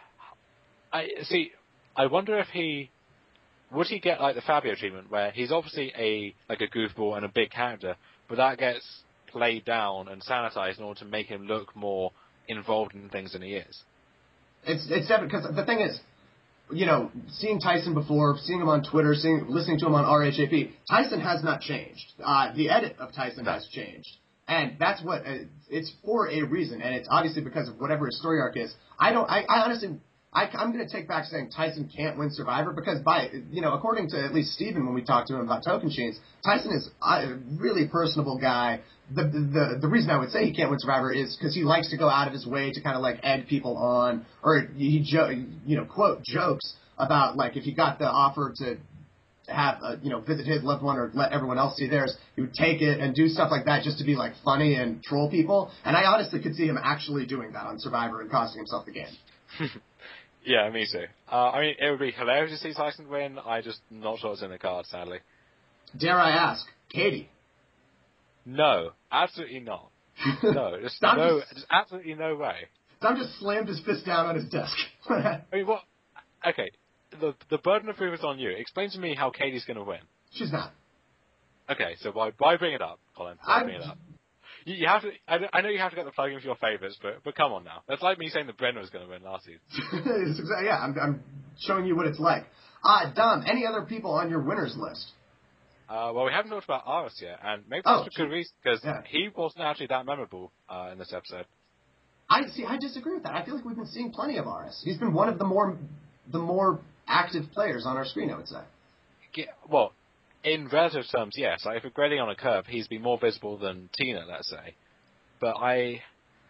I see. I wonder if he would he get like the Fabio treatment, where he's obviously a like a goofball and a big character, but that gets played down and sanitized in order to make him look more involved in things than he is. It's it's definitely because the thing is, you know, seeing Tyson before, seeing him on Twitter, seeing, listening to him on R H A P, Tyson has not changed. Uh, the edit of Tyson no. has changed. And that's what, uh, it's for a reason, and it's obviously because of whatever his story arc is. I don't, I, I honestly, I, I'm going to take back saying Tyson can't win Survivor because by, you know, according to at least Steven when we talked to him about Tocantins, Tyson is a really personable guy. The, the the reason I would say he can't win Survivor is because he likes to go out of his way to kind of like egg people on, or he jo- you know quote jokes about like if he got the offer to have a, you know visit his loved one or let everyone else see theirs, he would take it and do stuff like that just to be like funny and troll people. And I honestly could see him actually doing that on Survivor and costing himself the game. Yeah, me too. Uh, I mean, it would be hilarious to see Tyson win. I just not sure it's in the cards, sadly. Dare I ask, Katie? No, absolutely not. No, just no, just, just absolutely no way. Tom just slammed his fist down on his desk. I mean, what? Okay, the the burden of proof is on you. Explain to me how Katie's going to win. She's not. Okay, so why why bring it up, Colin? Why I, bring it up? You, you have to. I, I know you have to get the plug in for your favourites, but but come on now. That's like me saying that Brenner was going to win last season. It's exactly, yeah, I'm, I'm showing you what it's like. Uh, Dom, any other people on your winners list? Uh, well, we haven't talked about Aris yet, and maybe Oh, that's for good reason, because yeah. he wasn't actually that memorable uh, in this episode. I see. I disagree with that. I feel like we've been seeing plenty of Aris. He's been one of the more the more active players on our screen, I would say. Yeah, well, in relative terms, yes. Like if we're grading on a curve, he's been more visible than Tina, let's say. But I,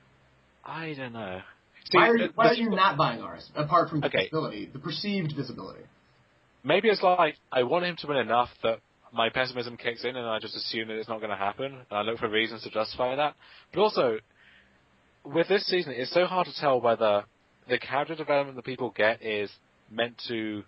I don't know. See, why are you, the, why the, are you not buying Aris, apart from the okay. visibility, the perceived visibility? Maybe it's like I want him to win enough that my pessimism kicks in and I just assume that it's not going to happen, and I look for reasons to justify that. But also, with this season, it's so hard to tell whether the character development that people get is meant to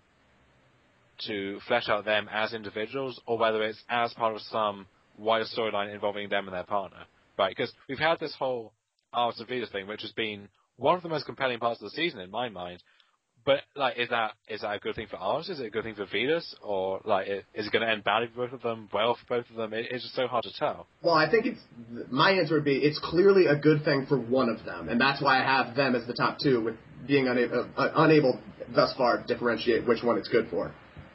to flesh out them as individuals, or whether it's as part of some wider storyline involving them and their partner, right? Because we've had this whole Aris and Venus thing, which has been one of the most compelling parts of the season in my mind. But like, is that is that a good thing for Aris? Is it a good thing for Venus? Or like, is it going to end badly for both of them? Well for both of them? It, it's just so hard to tell. Well, I think it's my answer would be it's clearly a good thing for one of them, and that's why I have them as the top two, with being unable uh, unable thus far to differentiate which one it's good for.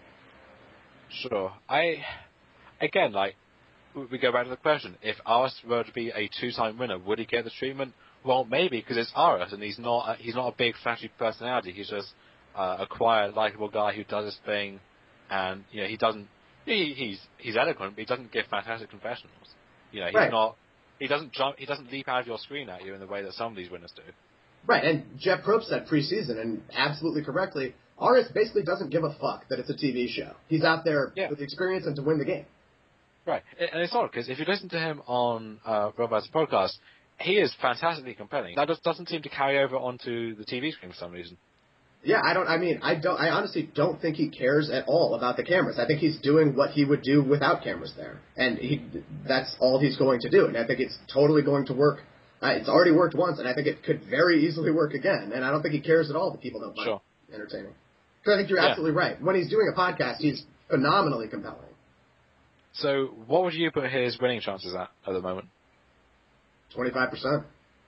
Sure. I, again, like, we go back to the question. If Aris were to be a two-time winner, would he get the treatment? Well, maybe, because it's Aris, and he's not, a, he's not a big, flashy personality. He's just uh, a quiet, likable guy who does his thing, and, you know, he doesn't, he, he's, he's eloquent, but he doesn't give fantastic confessionals. You know, he's Right. not, he doesn't jump, he doesn't leap out of your screen at you in the way that some of these winners do. Right, and Jeff Probst said preseason, and absolutely correctly, Aris basically doesn't give a fuck that it's a T V show. He's out there Yeah. with the experience and to win the game. Right, and it's odd, because if you listen to him on uh, Robert's podcast, he is fantastically compelling. That just doesn't seem to carry over onto the T V screen for some reason. Yeah, I don't. I mean, I don't. I honestly don't think he cares at all about the cameras. I think he's doing what he would do without cameras there, and he that's all he's going to do. And I think it's totally going to work. Uh, it's already worked once, and I think it could very easily work again. And I don't think he cares at all that people don't find Sure. it entertaining. So I think you're Yeah. absolutely right. When he's doing a podcast, he's phenomenally compelling. So, what would you put his winning chances at at the moment? Twenty-five percent.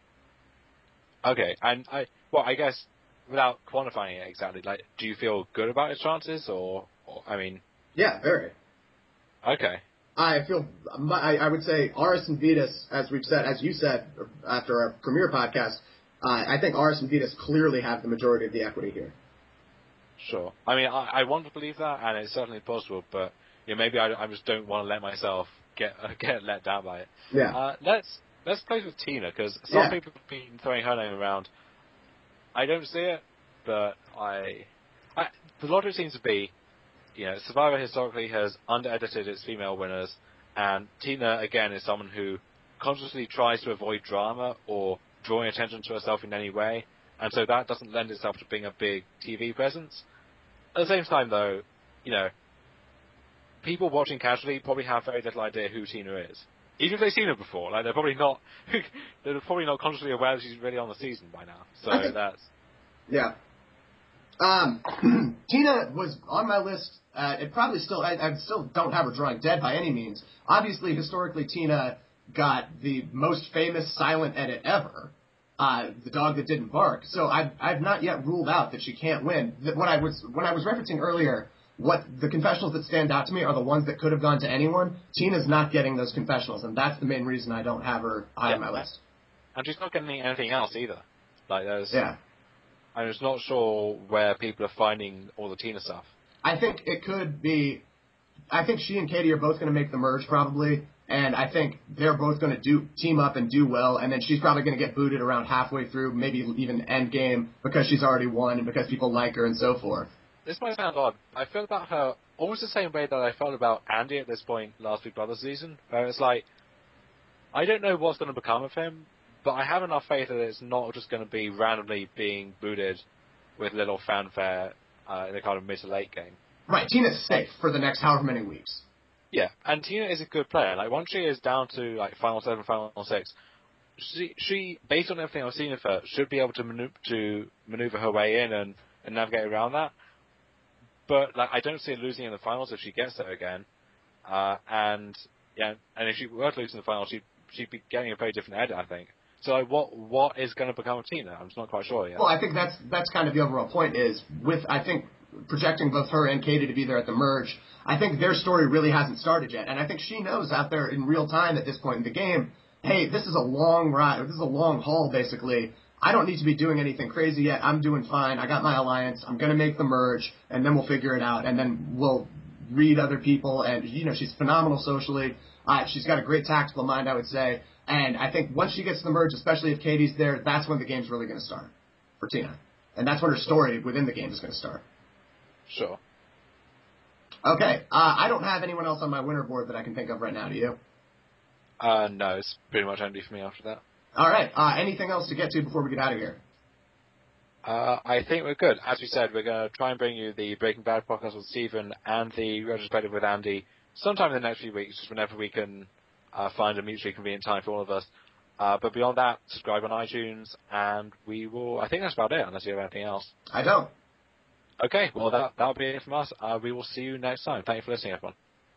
Okay, and I well, I guess without quantifying it exactly, like, do you feel good about his chances, or, or I mean, Yeah, very. okay, I feel, I, I would say Aris and Vetus, as we've said, as you said after our premiere podcast, uh, I think Aris and Vetus clearly have the majority of the equity here. sure. I mean, I, I want to believe that, and it's certainly possible, but you know, maybe I, I just don't want to let myself get uh, get let down by it. Yeah. Uh, let's let's close with Tina, because some Yeah. people have been throwing her name around. I don't see it, but I, I the logic seems to be, you know, Survivor historically has under-edited its female winners, and Tina, again, is someone who consciously tries to avoid drama or drawing attention to herself in any way, and so that doesn't lend itself to being a big T V presence. At the same time, though, you know, people watching casually probably have very little idea who Tina is. Even if they've seen her before, like, they're probably not, they're probably not consciously aware that she's really on the season by now. So I think- that's... Yeah. Um, Tina was on my list. Uh, it probably still, I, I still don't have her drawing dead by any means. Obviously, historically, Tina got the most famous silent edit ever, uh, the dog that didn't bark. So I've, I've not yet ruled out that she can't win. That when I was when I was referencing earlier, what the confessionals that stand out to me are the ones that could have gone to anyone. Tina's not getting those confessionals, and that's the main reason I don't have her high Yeah, on my list. And she's not getting anything else either. Like, there's... Yeah. I'm just not sure where people are finding all the Tina stuff. I think it could be. I think she and Katie are both going to make the merge probably, and I think they're both going to do team up and do well, and then she's probably going to get booted around halfway through, maybe even end game, because she's already won and because people like her and so forth. This might sound odd. I feel about her almost the same way that I felt about Andy at this point last Big Brother season, where it's like, I don't know what's going to become of him, but I have enough faith that it's not just going to be randomly being booted with little fanfare uh, in a kind of mid to late game. Right, Tina's safe for the next however many weeks. Yeah, and Tina is a good player. Like, once she is down to like final seven, final six, she, she based on everything I've seen of her, should be able to maneuver, to maneuver her way in and, and navigate around that. But like, I don't see her losing in the finals if she gets there again. Uh, and yeah, and if she were to lose in the finals, she'd she'd be getting a very different edit, I think. So like, what what is going to become of Tina? I'm just not quite sure yet. Well, I think that's that's kind of the overall point is with, I think, projecting both her and Katie to be there at the merge, I think their story really hasn't started yet. And I think she knows out there in real time at this point in the game, hey, this is a long ride. This is a long haul, basically. I don't need to be doing anything crazy yet. I'm doing fine. I got my alliance. I'm going to make the merge, and then we'll figure it out. And then we'll read other people. And, you know, she's phenomenal socially. Uh, she's got a great tactical mind, I would say. And I think once she gets to the merge, especially if Katie's there, that's when the game's really going to start for Tina. And that's when her story within the game is going to start. Sure. Okay. Uh, I don't have anyone else on my winner board that I can think of right now. Do you? Uh, no, it's pretty much empty for me after that. All right. Uh, anything else to get to before we get out of here? Uh, I think we're good. As we said, we're going to try and bring you the Breaking Bad podcast with Stephen and the retrospective with Andy sometime in the next few weeks, just whenever we can uh, find a mutually convenient time for all of us. Uh, but beyond that, subscribe on iTunes, and we will, I think that's about it, unless you have anything else. I don't. Okay, well, that, that'll be it from us. Uh, we will see you next time. Thank you for listening, everyone.